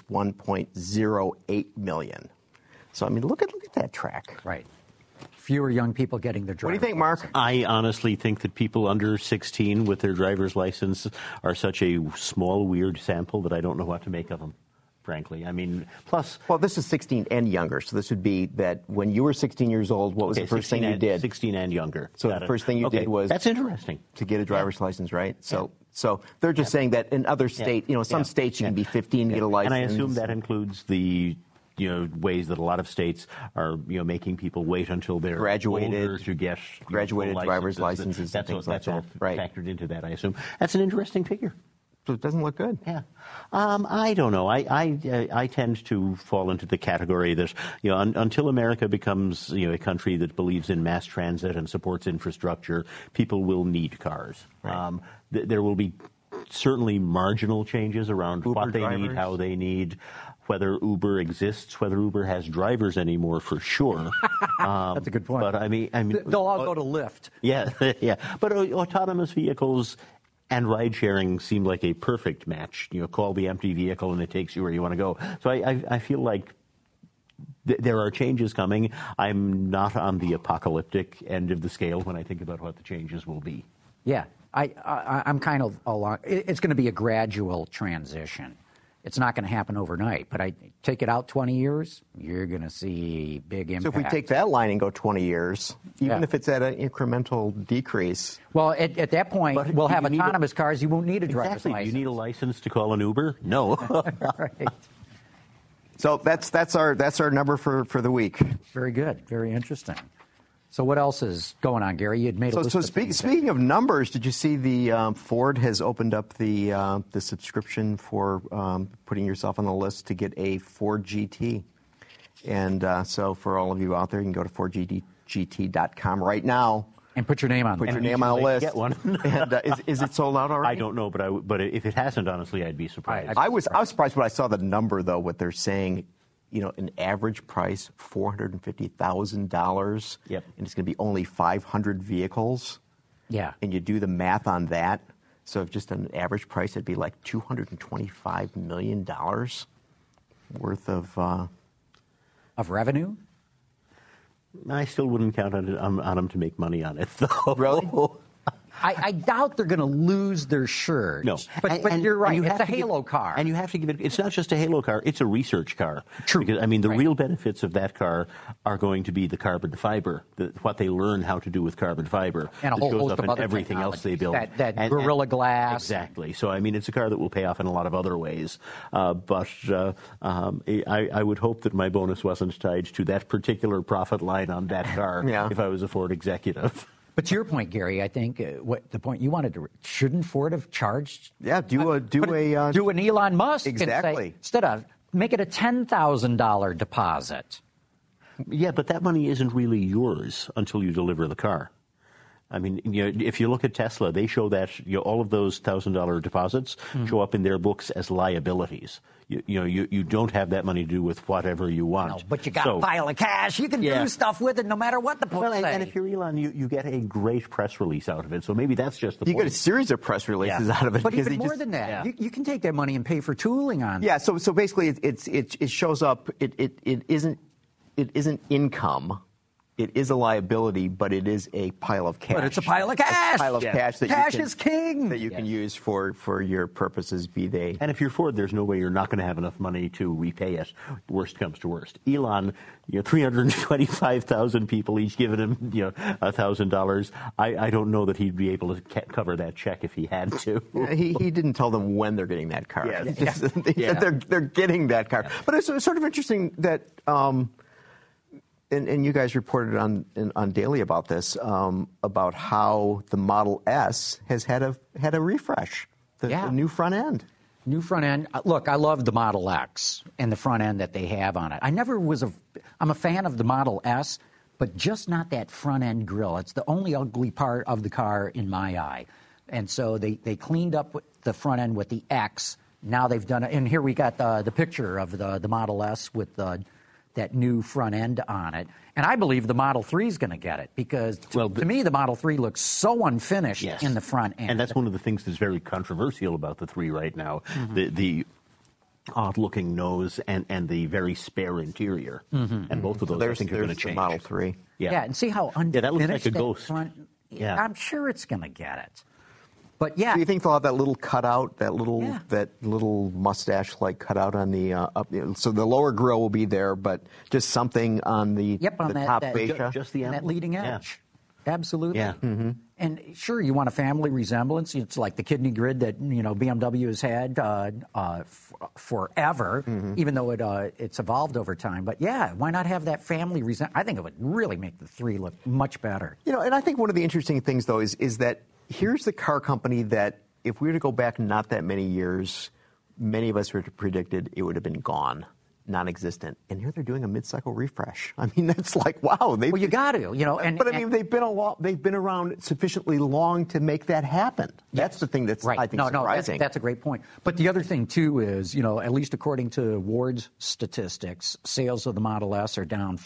1.08 million. So, I mean, look at that track. Right. Fewer young people getting their driver's license. What do you think, Mark? I honestly think that people under 16 with their driver's license are such a small, weird sample that I don't know what to make of them. Frankly, I mean, plus... Well, this is 16 and younger, so this would be that when you were 16 years old, what was the first thing you did? 16 and younger. So the first thing you did was... That's interesting. To get a driver's license, right? So they're just saying that in other states, some states you can be 15 to get a license. And I assume that includes the... ways that a lot of states are, making people wait until they're older to get graduated driver's licenses. That's and things that's like all that. Right. Factored into that, I assume. That's an interesting figure. So it doesn't look good. Yeah, I don't know. I tend to fall into the category that until America becomes a country that believes in mass transit and supports infrastructure, people will need cars. Right. There will be certainly marginal changes around Uber what they drivers. need, how they need. Whether Uber exists, whether Uber has drivers anymore, for sure. That's a good point. But I mean, they'll all go to Lyft. Yeah, yeah. But autonomous vehicles and ride sharing seem like a perfect match. Call the empty vehicle and it takes you where you want to go. So I feel like there are changes coming. I'm not on the apocalyptic end of the scale when I think about what the changes will be. Yeah, I'm kind of along. It's going to be a gradual transition. It's not going to happen overnight, but I take it out 20 years, you're going to see big impact. So if we take that line and go 20 years, even if it's at an incremental decrease. Well, at that point, we'll have autonomous cars. You won't need a driver's license. Do you need a license to call an Uber? No. Right. So that's our number for the week. Very good. Very interesting. So what else is going on, Gary? You had made a list of things. Speaking of numbers, did you see the Ford has opened up the subscription for putting yourself on the list to get a Ford GT? And so for all of you out there, you can go to FordGT.com right now. And put your name on it. Put your name on the list. Get one. And is it sold out already? I don't know, but if it hasn't, honestly, I'd be surprised. I was surprised when I saw the number, though, what they're saying. An average price, $450,000. Yep. And it's going to be only 500 vehicles. Yeah. And you do the math on that. So if just an average price, it'd be like $225 million worth of revenue. I still wouldn't count on them to make money on it, though. Really? I doubt they're going to lose their shirt. No. But you're right. It's a Halo car. And you have to give it, it's not just a Halo car, it's a research car. True. Because, the real benefits of that car are going to be the carbon fiber, what they learn how to do with carbon fiber. And a whole that goes host up of in other everything else they build. That Gorilla Glass. Exactly. So, it's a car that will pay off in a lot of other ways. But I would hope that my bonus wasn't tied to that particular profit line on that car if I was a Ford executive. But to your point, Gary, I think what the point you wanted to shouldn't Ford have charged? Yeah, do an Elon Musk exactly and say, instead of make it a $10,000 deposit. Yeah, but that money isn't really yours until you deliver the car. If you look at Tesla, they show that all of those $1,000 deposits show up in their books as liabilities. You don't have that money to do with whatever you want. No, but you got a pile of cash. You can do stuff with it no matter what the books say. And if you're Elon, you get a great press release out of it. So maybe that's just the point. You get a series of press releases out of it. But even more than that, you can take that money and pay for tooling on it. Yeah, so basically it shows up, it isn't income. It is a liability, but it is a pile of cash. But it's a pile of cash. A pile of cash that cash is king. That you can use for your purposes, be they. And if you're Ford, there's no way you're not going to have enough money to repay it. Worst comes to worst. Elon, 325,000 people each giving him, $1,000. I don't know that he'd be able to cover that check if he had to. He didn't tell them when they're getting that car. Yeah. He said they're getting that car. But it's sort of interesting that. And you guys reported on Daily about this, about how the Model S has had a refresh, the new front end. New front end. Look, I love the Model X and the front end that they have on it. I'm a fan of the Model S, but just not that front end grille. It's the only ugly part of the car in my eye. And so they cleaned up the front end with the X. Now they've done it. And here we got the picture of the Model S with that new front end on it. And I believe the Model 3 is going to get it because, to me, the Model 3 looks so unfinished in the front end. And that's one of the things that's very controversial about the 3 right now, the odd-looking nose and the very spare interior. And both of those, I think, are going to change. The Model 3. Yeah, and see how unfinished that looks like a ghost. Front, I'm sure it's going to get it. But do you think they'll have that little cutout, that little mustache-like cutout on the up? So the lower grille will be there, but just something on the top fascia, just the that leading edge. Absolutely. Yeah. Mm-hmm. And sure, you want a family resemblance. It's like the kidney grid that BMW has had forever, even though it's evolved over time. But why not have that family resemblance? I think it would really make the 3 look much better. And I think one of the interesting things though is that here's the car company that if we were to go back not that many years, many of us would have predicted it would have been gone. Non-existent, and here they're doing a mid-cycle refresh. I mean, that's like wow. Well, you got to, but I mean, they've been around sufficiently long to make that happen. That's the thing that's I think surprising. That's a great point. But the other thing too is, at least according to Ward's statistics, sales of the Model S are down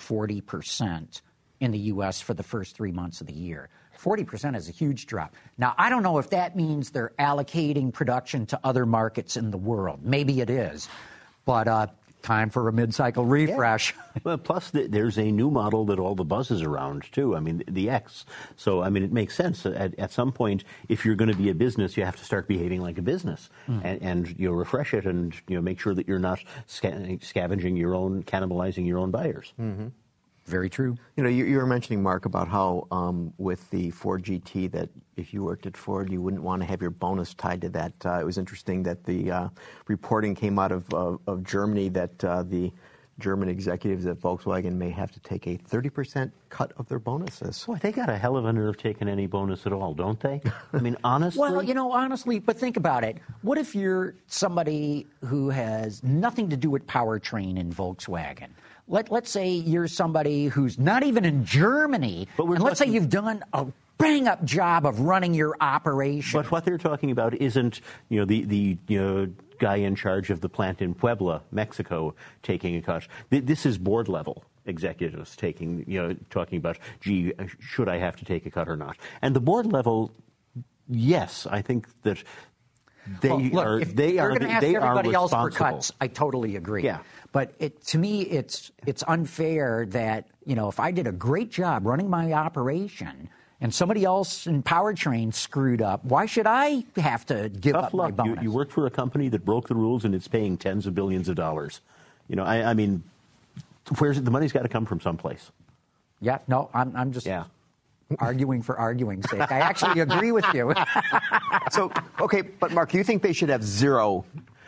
40% in the U.S. for the first 3 months of the year. 40% is a huge drop. Now, I don't know if that means they're allocating production to other markets in the world. Maybe it is, but. Time for a mid-cycle refresh. Yeah. Well, plus there's a new model that all the buzz is around, too. I mean, the X. So, I mean, it makes sense. At some point, if you're going to be a business, you have to start behaving like a business. And refresh it and, make sure that you're not scavenging cannibalizing your own buyers. Mm-hmm. Very true. You were mentioning, Mark, about how with the Ford GT that if you worked at Ford, you wouldn't want to have your bonus tied to that. It was interesting that the reporting came out of Germany that the German executives at Volkswagen may have to take a 30% cut of their bonuses. Boy, they got a hell of a nerve taking any bonus at all, don't they? I mean, honestly. Well, honestly, but think about it. What if you're somebody who has nothing to do with powertrain in Volkswagen? Let's say you're somebody who's not even in Germany, and let's say you've done a bang-up job of running your operation. But what they're talking about isn't, the guy in charge of the plant in Puebla, Mexico, taking a cut. This is board-level executives talking about, gee, should I have to take a cut or not? And the board level, yes, I think that they are going to ask everybody else for responsible. Cuts, I totally agree. Yeah. But to me, it's unfair that, if I did a great job running my operation and somebody else in powertrain screwed up, why should I have to give up my bonus? You work for a company that broke the rules and it's paying tens of billions of dollars. I mean, the money's got to come from someplace. Yeah, no, I'm just arguing for arguing's sake. I actually agree with you. So, okay, but Mark, you think they should have zero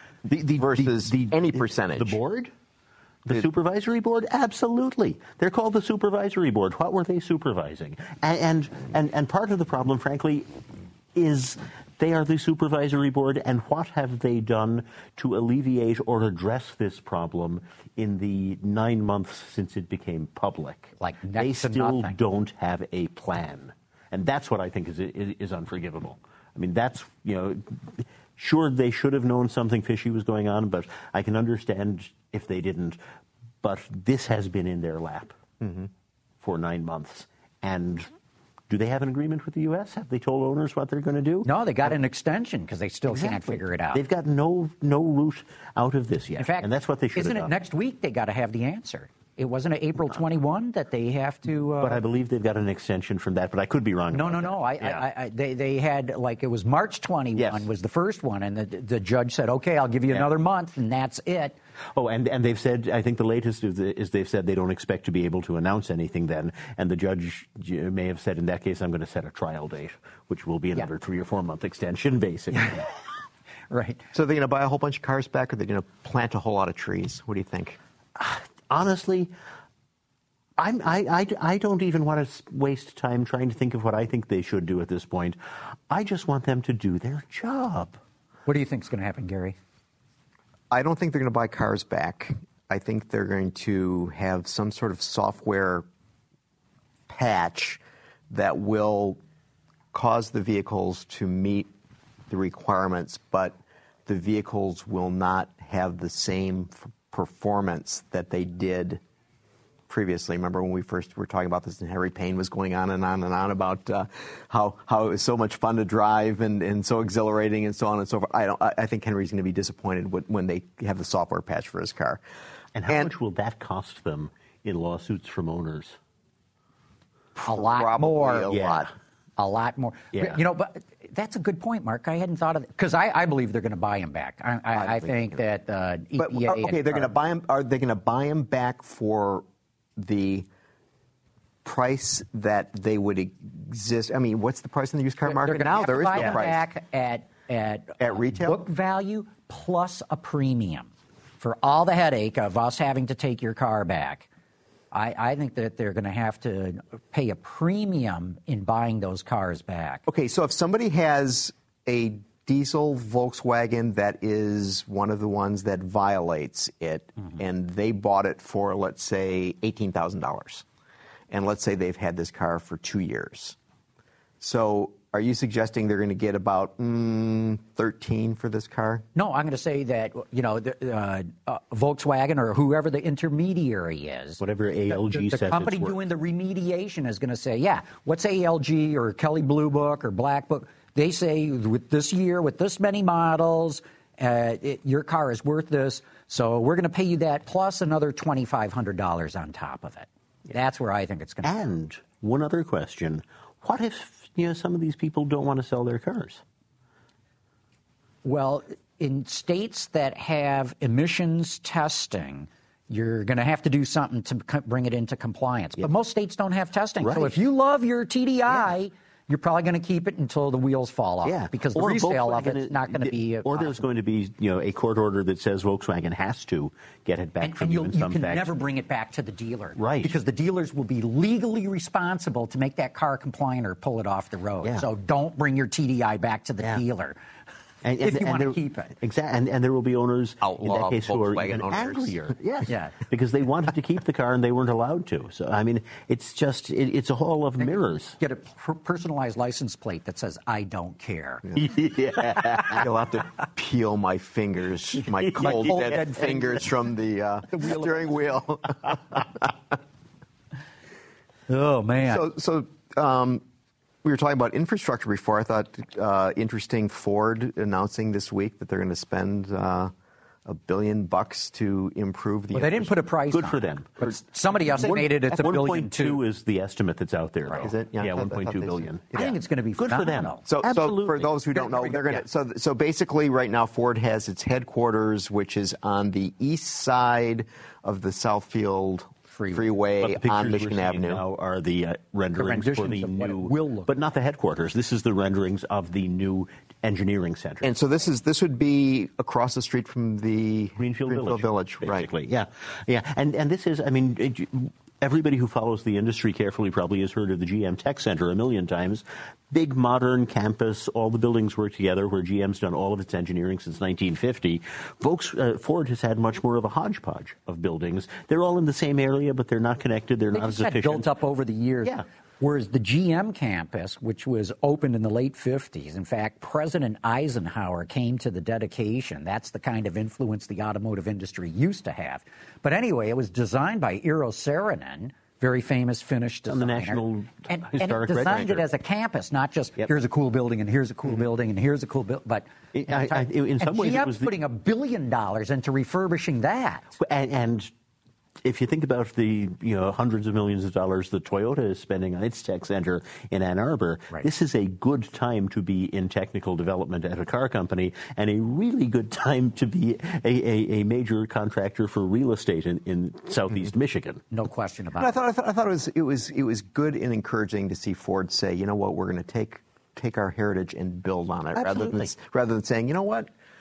versus any percentage? The board? The supervisory board? Absolutely. They're called the supervisory board. What were they supervising? And part of the problem, frankly, is they are the supervisory board, and what have they done to alleviate or address this problem in the 9 months since it became public? Like next they to still nothing. Don't have a plan. And that's what I think is unforgivable. I mean, that's, sure, they should have known something fishy was going on, but I can understand if they didn't. But this has been in their lap for 9 months. And do they have an agreement with the U.S.? Have they told owners what they're going to do? No, they got an extension because they still can't figure it out. They've got no route out of this yet. In fact, and that's what they should have done. Isn't it next week they got to have the answer? It wasn't April 21 that they have to. But I believe they've got an extension from that. But I could be wrong. No. They had it was March 21 was the first one, and the judge said, "Okay, I'll give you another month, and that's it." Oh, and they've said, I think the latest is they've said they don't expect to be able to announce anything then. And the judge may have said, in that case, I'm going to set a trial date, which will be another 3 or 4 month extension, basically. Right. So they're going to buy a whole bunch of cars back, or they're going to plant a whole lot of trees? What do you think? Honestly, I don't even want to waste time trying to think of what I think they should do at this point. I just want them to do their job. What do you think is going to happen, Gary? I don't think they're going to buy cars back. I think they're going to have some sort of software patch that will cause the vehicles to meet the requirements, but the vehicles will not have the same performance that they did previously. Remember when we first were talking about this and Harry Payne was going on and on and on about how it was so much fun to drive and so exhilarating and so on and so forth. I think Henry's going to be disappointed when they have the software patch for his car. And how much will that cost them in lawsuits from owners? A lot more. A lot more. Yeah. You know, but that's a good point, Mark. I hadn't thought of it because I believe they're going to buy him back. I think that EPA. But okay, they're going to buy him. Are they going to buy him back for the price that they would exist? I mean, what's the price in the used car market now? There is no price. Back at retail book value plus a premium for all the headache of us having to take your car back. I think that they're going to have to pay a premium in buying those cars back. Okay, so if somebody has a diesel Volkswagen that is one of the ones that violates it, and they bought it for, let's say, $18,000, and let's say they've had this car for 2 years. So are you suggesting they're going to get about $13,000 for this car? No, I'm going to say that, you know, Volkswagen or whoever the intermediary is. Whatever ALG says the company it's worth. doing the remediation is going to say, yeah, what's ALG or Kelley Blue Book or Black Book? They say with this year, with this many models, your car is worth this, so we're going to pay you that plus another $2,500 on top of it. That's where I think it's going to. And one other question: what if some of these people don't want to sell their cars? Well, in states that have emissions testing, you're going to have to do something to bring it into compliance. But most states don't have testing. Right. So if you love your TDI, you're probably going to keep it until the wheels fall off. Yeah. Because the Or resale of Volkswagen it's not going to be Or there's going to be a court order that says Volkswagen has to get it back from you in some you can fact. never bring it back to the dealer. Right. Because the dealers will be legally responsible to make that car compliant or pull it off the road. Yeah. So don't bring your TDI back to the dealer. If you want to keep it. Exactly. And there will be owners Outlaw in that case who are Volkswagen even owners. angrier. Yes. Yeah. Because they wanted to keep the car and they weren't allowed to. So, I mean, it's just, it's a hall of mirrors. Get a personalized license plate that says, I don't care. You'll have to peel my fingers, my cold dead fingers from the steering wheel. Oh, man. So we were talking about infrastructure before. I thought interesting Ford announcing this week that they're going to spend $1 billion to improve the. Well, they didn't put a price. Good on for it, them. But somebody estimated it's $1.2 billion. 1.2 is the estimate that's out there. Is it? Yeah, I thought 1.2 they billion. said- I think it's going to be Good for them. phenomenal. So Absolutely. for those who don't know, they're going to. So basically, right now, Ford has its headquarters, which is on the east side of the Southfield Freeway But the on pictures Michigan we're seeing Avenue. now are the renderings for the renditions of what it new, will look but not the headquarters. This is the renderings of the new engineering center. And so this would be across the street from the Greenfield Village, right? basically. Yeah. And this is, I mean, everybody who follows the industry carefully probably has heard of the GM Tech Center a million times. Big modern campus, all the buildings work together, where GM's done all of its engineering since 1950. Ford has had much more of a hodgepodge of buildings. They're all in the same area, but they're not connected. They're not as efficient. Built up over the years. Yeah. Whereas the GM campus, which was opened in the late 50s, in fact, President Eisenhower came to the dedication. That's the kind of influence the automotive industry used to have. But anyway, it was designed by Eero Saarinen, very famous Finnish designer. On the National and Historic it designed Register. it as a campus, not just here's a cool building and here's a cool building and here's a cool building. But in some ways, it was putting $1 billion into refurbishing that. And if you think about the hundreds of millions of dollars that Toyota is spending on its tech center in Ann Arbor, this is a good time to be in technical development at a car company, and a really good time to be a major contractor for real estate in Southeast Michigan. No question about it. I thought it was good and encouraging to see Ford say, you know what, we're going to take our heritage and build on it, rather than saying, you know what,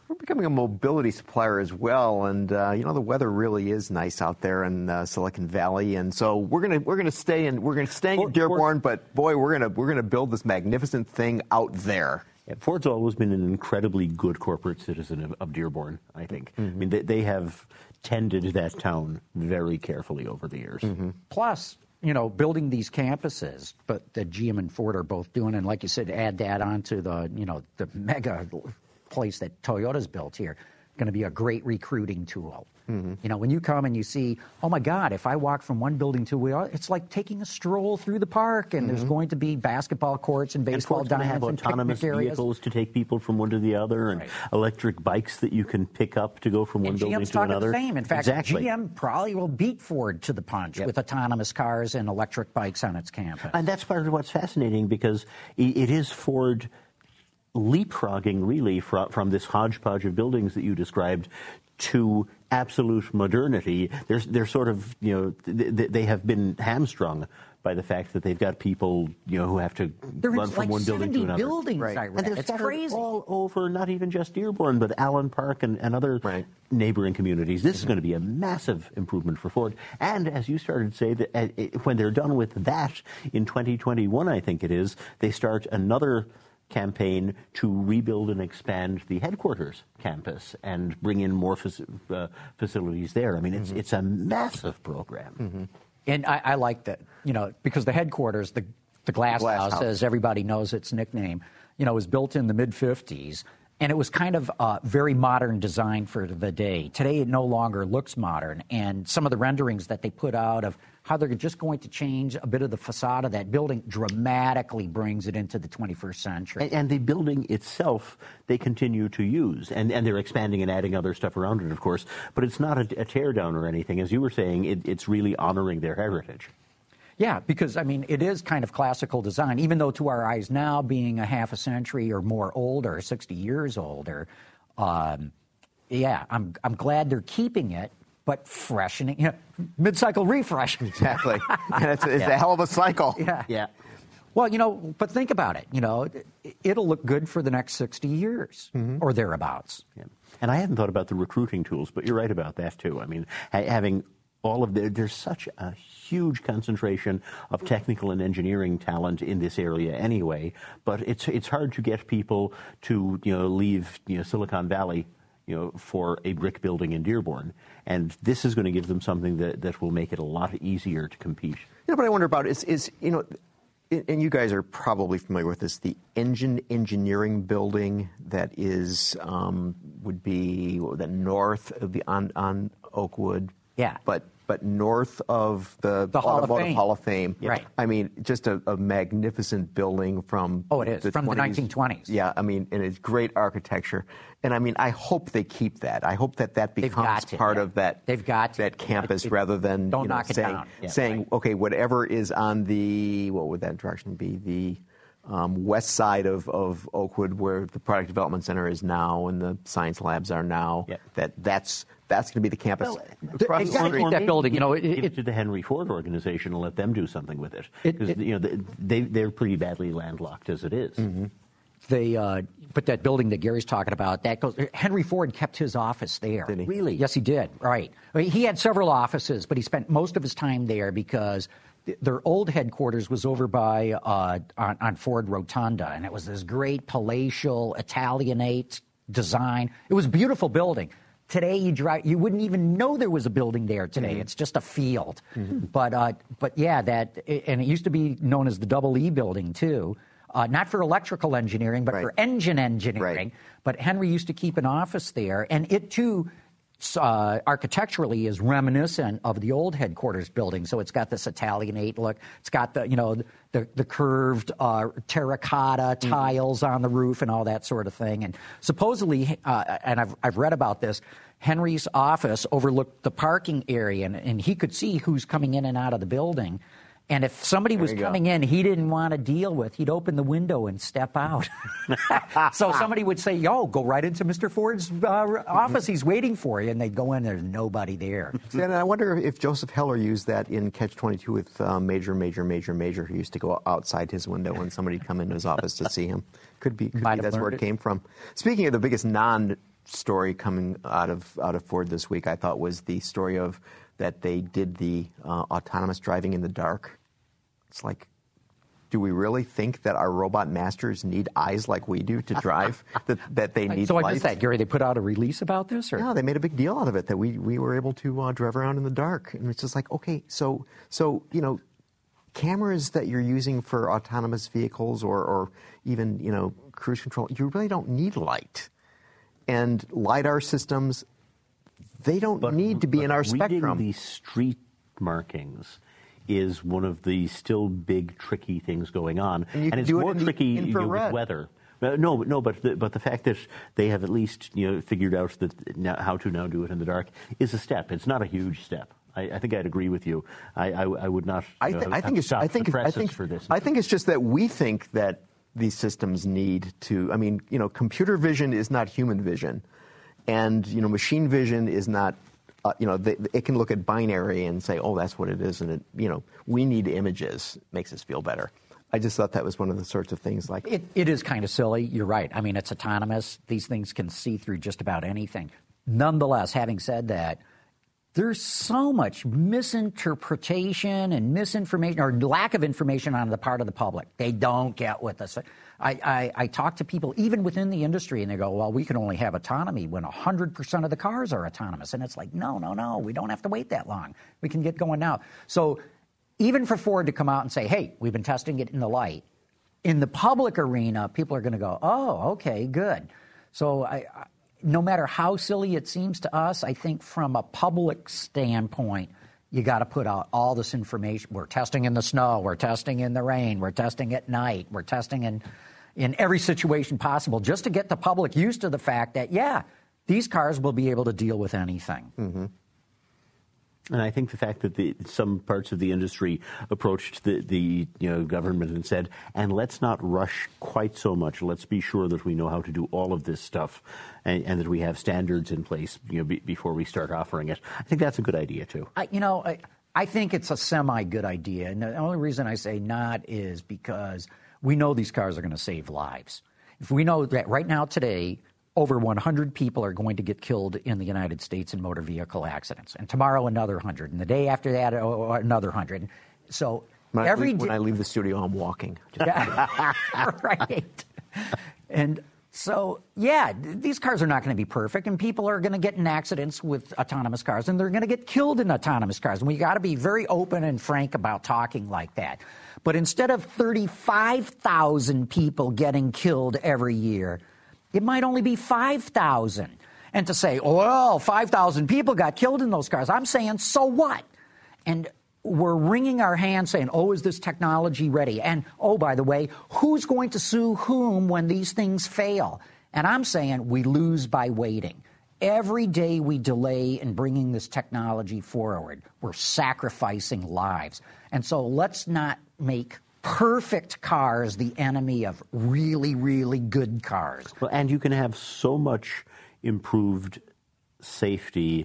we're becoming a mobility supplier as well, and the weather really is nice out there in Silicon Valley, and so we're gonna stay in Dearborn, but boy, we're gonna build this magnificent thing out there. Yeah, Ford's always been an incredibly good corporate citizen of Dearborn, I think. I mean, they have tended that town very carefully over the years. Plus, building these campuses, but that GM and Ford are both doing, and like you said, add that onto the mega place that Toyota's built here, going to be a great recruiting tool. When you come and you see, oh my God, if I walk from one building to the other, it's like taking a stroll through the park, and there's going to be basketball courts and baseball diamonds and autonomous vehicles to take people from one to the other, and electric bikes that you can pick up to go from one building GM's to another. The same. In fact, exactly. GM probably will beat Ford to the punch with autonomous cars and electric bikes on its campus. And that's part of what's fascinating, because it is Ford leapfrogging really from this hodgepodge of buildings that you described to absolute modernity. They're sort of, they have been hamstrung by the fact that they've got people, who have to run from one building to another. Buildings, right. And they're it's crazy. all over, not even just Dearborn, but Allen Park and other neighboring communities. This is going to be a massive improvement for Ford. And as you started to say, that when they're done with that in 2021, I think it is, they start another campaign to rebuild and expand the headquarters campus and bring in more facilities there. I mean, it's a massive program. And I like that, because the headquarters, the Glass House, as everybody knows its nickname, was built in the mid-'50s. And it was kind of a very modern design for the day. Today, it no longer looks modern. And some of the renderings that they put out of how they're just going to change a bit of the facade of that building dramatically brings it into the 21st century. And the building itself, they continue to use. And they're expanding and adding other stuff around it, of course. But it's not a tear down or anything. As you were saying, it's really honoring their heritage. Yeah, because, it is kind of classical design, even though to our eyes now, being a half a century or more older, 60 years older, I'm glad they're keeping it, but freshening, mid-cycle refresh. Exactly. And it's a hell of a cycle. Yeah. Well, but think about it. It'll look good for the next 60 years or thereabouts. Yeah. And I hadn't thought about the recruiting tools, but you're right about that, too. I mean, having all of there's such a huge concentration of technical and engineering talent in this area anyway, but it's hard to get people to leave Silicon Valley for a brick building in Dearborn, and this is going to give them something that will make it a lot easier to compete. What I wonder about is and you guys are probably familiar with this, the engine engineering building that is would be north of the on Oakwood. Yeah. But north of the Automotive Hall of Fame. Right. I mean, just a magnificent building from it is. From the 1920s. Yeah, and it's great architecture. And I hope they keep that. I hope that becomes part of that. They've got that campus rather than saying, okay, whatever is on what would that direction be? The west side of Oakwood, where the Product Development Center is now and the science labs are now. Yep. That's going to be the campus. They've got to keep that building. Give it to the Henry Ford organization and let them do something with it. Because they're pretty badly landlocked as it is. But that building that Gary's talking about, Henry Ford kept his office there. Did he? Really? Yes, he did. Right. He had several offices, but he spent most of his time there because their old headquarters was over by on Ford Rotunda, and it was this great palatial Italianate design. It was a beautiful building. Today, you wouldn't even know there was a building there today. It's just a field. But yeah, and it used to be known as the Double E building too. Not for electrical engineering, but for engine engineering. Right. But Henry used to keep an office there, and it too, architecturally, is reminiscent of the old headquarters building. So it's got this Italianate look. It's got the curved terracotta tiles on the roof and all that sort of thing. And supposedly, and I've read about this, Henry's office overlooked the parking area, and he could see who's coming in and out of the building. And if somebody was coming in he didn't want to deal with, he'd open the window and step out. So somebody would say, go right into Mr. Ford's office. He's waiting for you. And they'd go in, there's nobody there. And I wonder if Joseph Heller used that in Catch-22 with Major. He used to go outside his window when somebody would come into his office to see him. Could be that's where it came from. Speaking of the biggest story coming out of Ford this week, I thought, was the story of that they did the autonomous driving in the dark. It's like, do we really think that our robot masters need eyes like we do to drive? that they need So light? I missed that, Gary. They put out a release about this? Or? Yeah, they made a big deal out of it, that we were able to drive around in the dark. And it's just like, okay, so cameras that you're using for autonomous vehicles or even, cruise control, you really don't need light. And LiDAR systems, they don't need to be in our spectrum. Reading the street markings is one of the still big, tricky things going on. And it's more tricky with weather. No, but the fact that they have at least figured out how to now do it in the dark is a step. It's not a huge step. I think I'd agree with you. I would not. I think it's just that we think that these systems need to. I mean, computer vision is not human vision, and machine vision is not. It can look at binary and say, "Oh, that's what it is," and we need images. Makes us feel better. I just thought that was one of the sorts of things like it is kind of silly. You're right. I mean, it's autonomous. These things can see through just about anything. Nonetheless, having said that, there's so much misinterpretation and misinformation or lack of information on the part of the public. They don't get what this. I talk to people even within the industry, and they go, well, we can only have autonomy when 100% of the cars are autonomous. And it's like, no, we don't have to wait that long. We can get going now. So even for Ford to come out and say, hey, we've been testing it in the light, in the public arena, people are going to go, oh, okay, good. So no matter how silly it seems to us, I think from a public standpoint, you got to put out all this information. We're testing in the snow. We're testing in the rain. We're testing at night. We're testing in every situation possible just to get the public used to the fact that, yeah, these cars will be able to deal with anything. Mm-hmm. And I think the fact that some parts of the industry approached the government and said, and let's not rush quite so much. Let's be sure that we know how to do all of this stuff and that we have standards in place before we start offering it. I think that's a good idea, too. I think it's a semi-good idea. And the only reason I say not is because we know these cars are going to save lives. If we know that right now today, over 100 people are going to get killed in the United States in motor vehicle accidents. And tomorrow, another 100. And the day after that, another 100. So when I leave the studio, I'm walking. Yeah, right. And so, yeah, these cars are not going to be perfect. And people are going to get in accidents with autonomous cars. And they're going to get killed in autonomous cars. And we got to be very open and frank about talking like that. But instead of 35,000 people getting killed every year, it might only be 5,000. And to say, oh, well, 5,000 people got killed in those cars, I'm saying, so what? And we're wringing our hands saying, oh, is this technology ready? And, oh, by the way, who's going to sue whom when these things fail? And I'm saying we lose by waiting. Every day we delay in bringing this technology forward, we're sacrificing lives. And so let's not make perfect cars the enemy of really, really good cars. Well, and you can have so much improved safety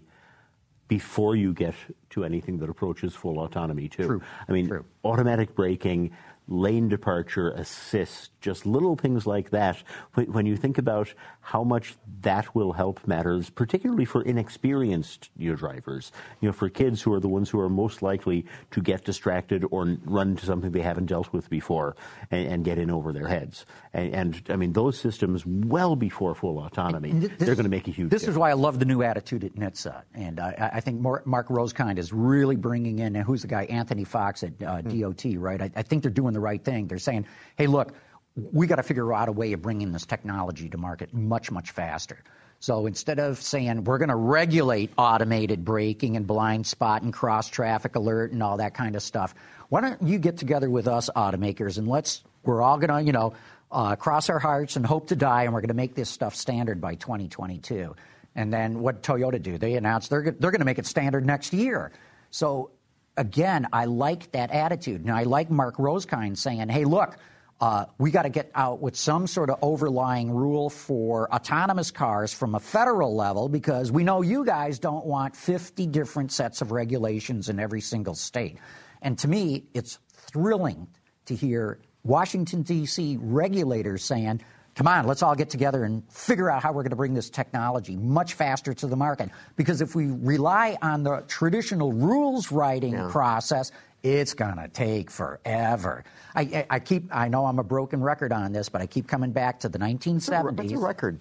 before you get to anything that approaches full autonomy, too. True. I mean, True. Automatic braking, lane departure, assist, just little things like that. When you think about how much that will help matters, particularly for inexperienced drivers, for kids who are the ones who are most likely to get distracted or run into something they haven't dealt with before and get in over their heads. And I mean, those systems, well before full autonomy, they're going to make a huge difference. This is why I love the new attitude at NHTSA. And I think Mark Rosekind is really bringing in, who's the guy, Anthony Fox at DOT, right? I think they're doing the right thing. They're saying, hey, look, we got to figure out a way of bringing this technology to market much, much faster. So instead of saying we're going to regulate automated braking and blind spot and cross traffic alert and all that kind of stuff, why don't you get together with us automakers and we're all going to, cross our hearts and hope to die, and we're going to make this stuff standard by 2022. And then what Toyota do? They announced they're going to make it standard next year. So again, I like that attitude. And I like Mark Rosekind saying, hey, look, we got to get out with some sort of overlying rule for autonomous cars from a federal level, because we know you guys don't want 50 different sets of regulations in every single state. And to me, it's thrilling to hear Washington, D.C. regulators saying, come on, let's all get together and figure out how we're going to bring this technology much faster to the market. Because if we rely on the traditional rules writing process, it's going to take forever. I know I'm a broken record on this, but I keep coming back to the 1970s. That's a record.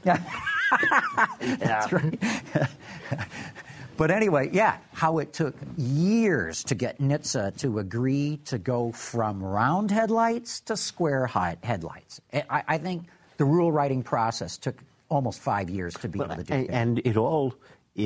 That's right. But anyway, how it took years to get NHTSA to agree to go from round headlights to square headlights. I think the rule writing process took almost 5 years to be able to do that. And it all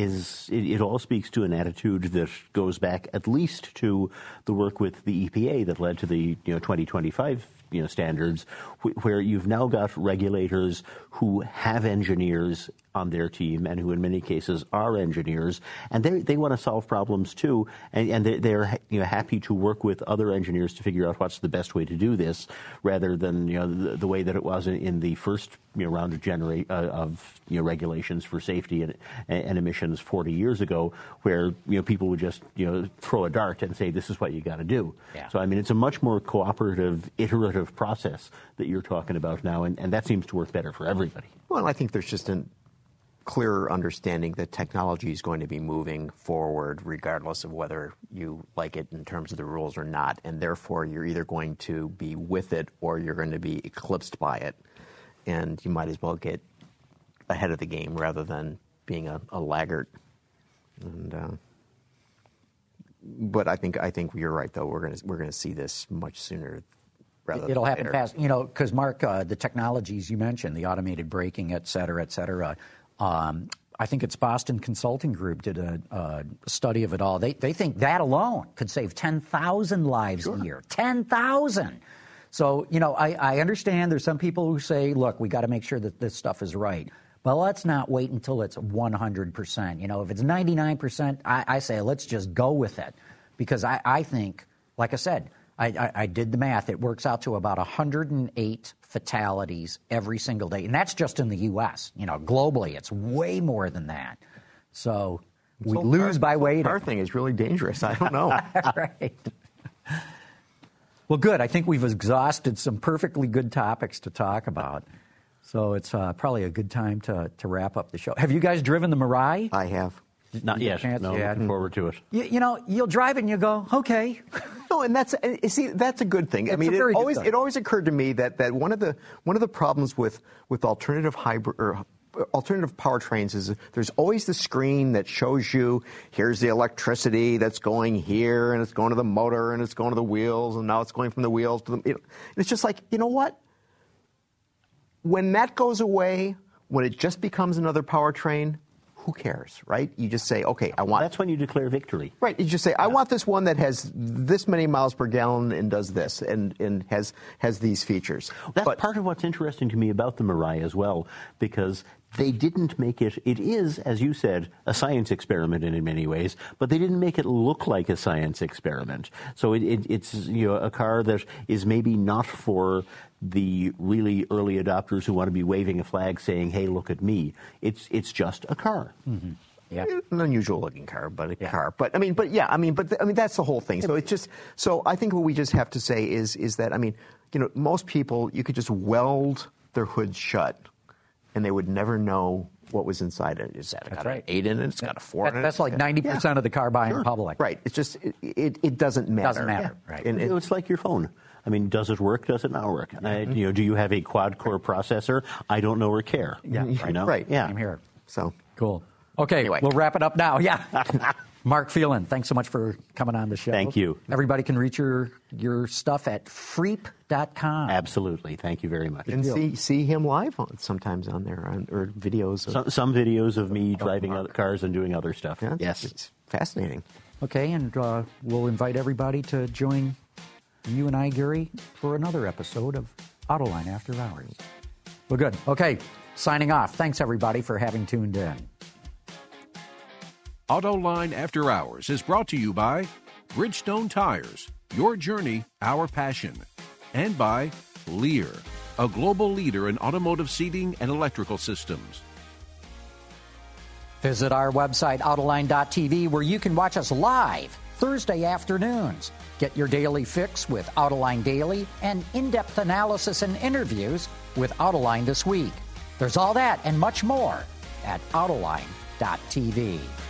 speaks to an attitude that goes back at least to the work with the EPA that led to the 2025 standards, where you've now got regulators who have engineers on their team and who in many cases are engineers, and they want to solve problems too, and they're happy to work with other engineers to figure out what's the best way to do this, rather than the way that it was in the first round of regulations for safety and emissions 40 years ago, where people would just throw a dart and say this is what you got to do. Yeah. So I mean, it's a much more cooperative, iterative process that you're talking about now, and that seems to work better for everybody. Well, I think there's just a clearer understanding that technology is going to be moving forward regardless of whether you like it in terms of the rules or not, and therefore you're either going to be with it or you're going to be eclipsed by it, and you might as well get ahead of the game rather than being a laggard. And but I think you're right, though. We're going to see this much sooner. It'll happen fast, because Mark, the technologies you mentioned, the automated braking, et cetera, I think it's Boston Consulting Group did a study of it all. They think that alone could save 10,000 lives a year. 10,000. So, I understand there's some people who say, look, we got to make sure that this stuff is right. But let's not wait until it's 100%. If it's 99%, I say let's just go with it. Because I think, like I said, I did the math. It works out to about 108 fatalities every single day. And that's just in the U.S. Globally, it's way more than that. So we lose by waiting. The car thing is really dangerous. I don't know. Right. Well, good. I think we've exhausted some perfectly good topics to talk about. So it's probably a good time to wrap up the show. Have you guys driven the Mirai? I have. Not yet. No, looking forward to it. You'll drive it and you go, okay. No, and that's a good thing. I mean, it always occurred to me that one of the problems with alternative hybrid or alternative powertrains is there's always the screen that shows you here's the electricity that's going here, and it's going to the motor, and it's going to the wheels, and now it's going from the wheels to the. It's just like, you know what? When that goes away, when it just becomes another powertrain, who cares, right? You just say, okay, I want... That's when you declare victory. Right. You just say, I want this one that has this many miles per gallon and does this and has these features. That's part of what's interesting to me about the Mirai as well, because they didn't make it... It is, as you said, a science experiment in many ways, but they didn't make it look like a science experiment. So it's a car that is maybe not for the really early adopters who want to be waving a flag saying, hey, look at me. It's just a car. Mm-hmm. Yeah. An unusual looking car, but a car. But that's the whole thing. So it's just, so I think what we just have to say is that, most people, you could just weld their hoods shut and they would never know what was inside it. It's got an 8 in it, it's got a 4 in it. That's like 90% of the car buying public. Right. It's just, it doesn't matter. Doesn't matter, right. And it's like your phone. I mean, does it work? Does it not work? Do you have a quad-core processor? I don't know or care. Yeah, right. Yeah, I'm here. So cool. Okay, anyway. We'll wrap it up now. Yeah. Mark Phelan, thanks so much for coming on the show. Thank you. Everybody can reach your stuff at freep.com. Absolutely. Thank you very much. And see him live sometimes on there, or videos. Some videos of me driving other cars and doing other stuff. Yeah, yes. It's fascinating. Okay, and we'll invite everybody to join you and I, Gary, for another episode of Autoline After Hours. Well, good. Okay, signing off. Thanks, everybody, for having tuned in. Autoline After Hours is brought to you by Bridgestone Tires, your journey, our passion, and by Lear, a global leader in automotive seating and electrical systems. Visit our website, Autoline.tv, where you can watch us live Thursday afternoons. Get your daily fix with Autoline Daily and in-depth analysis and interviews with Autoline This Week. There's all that and much more at Autoline.tv.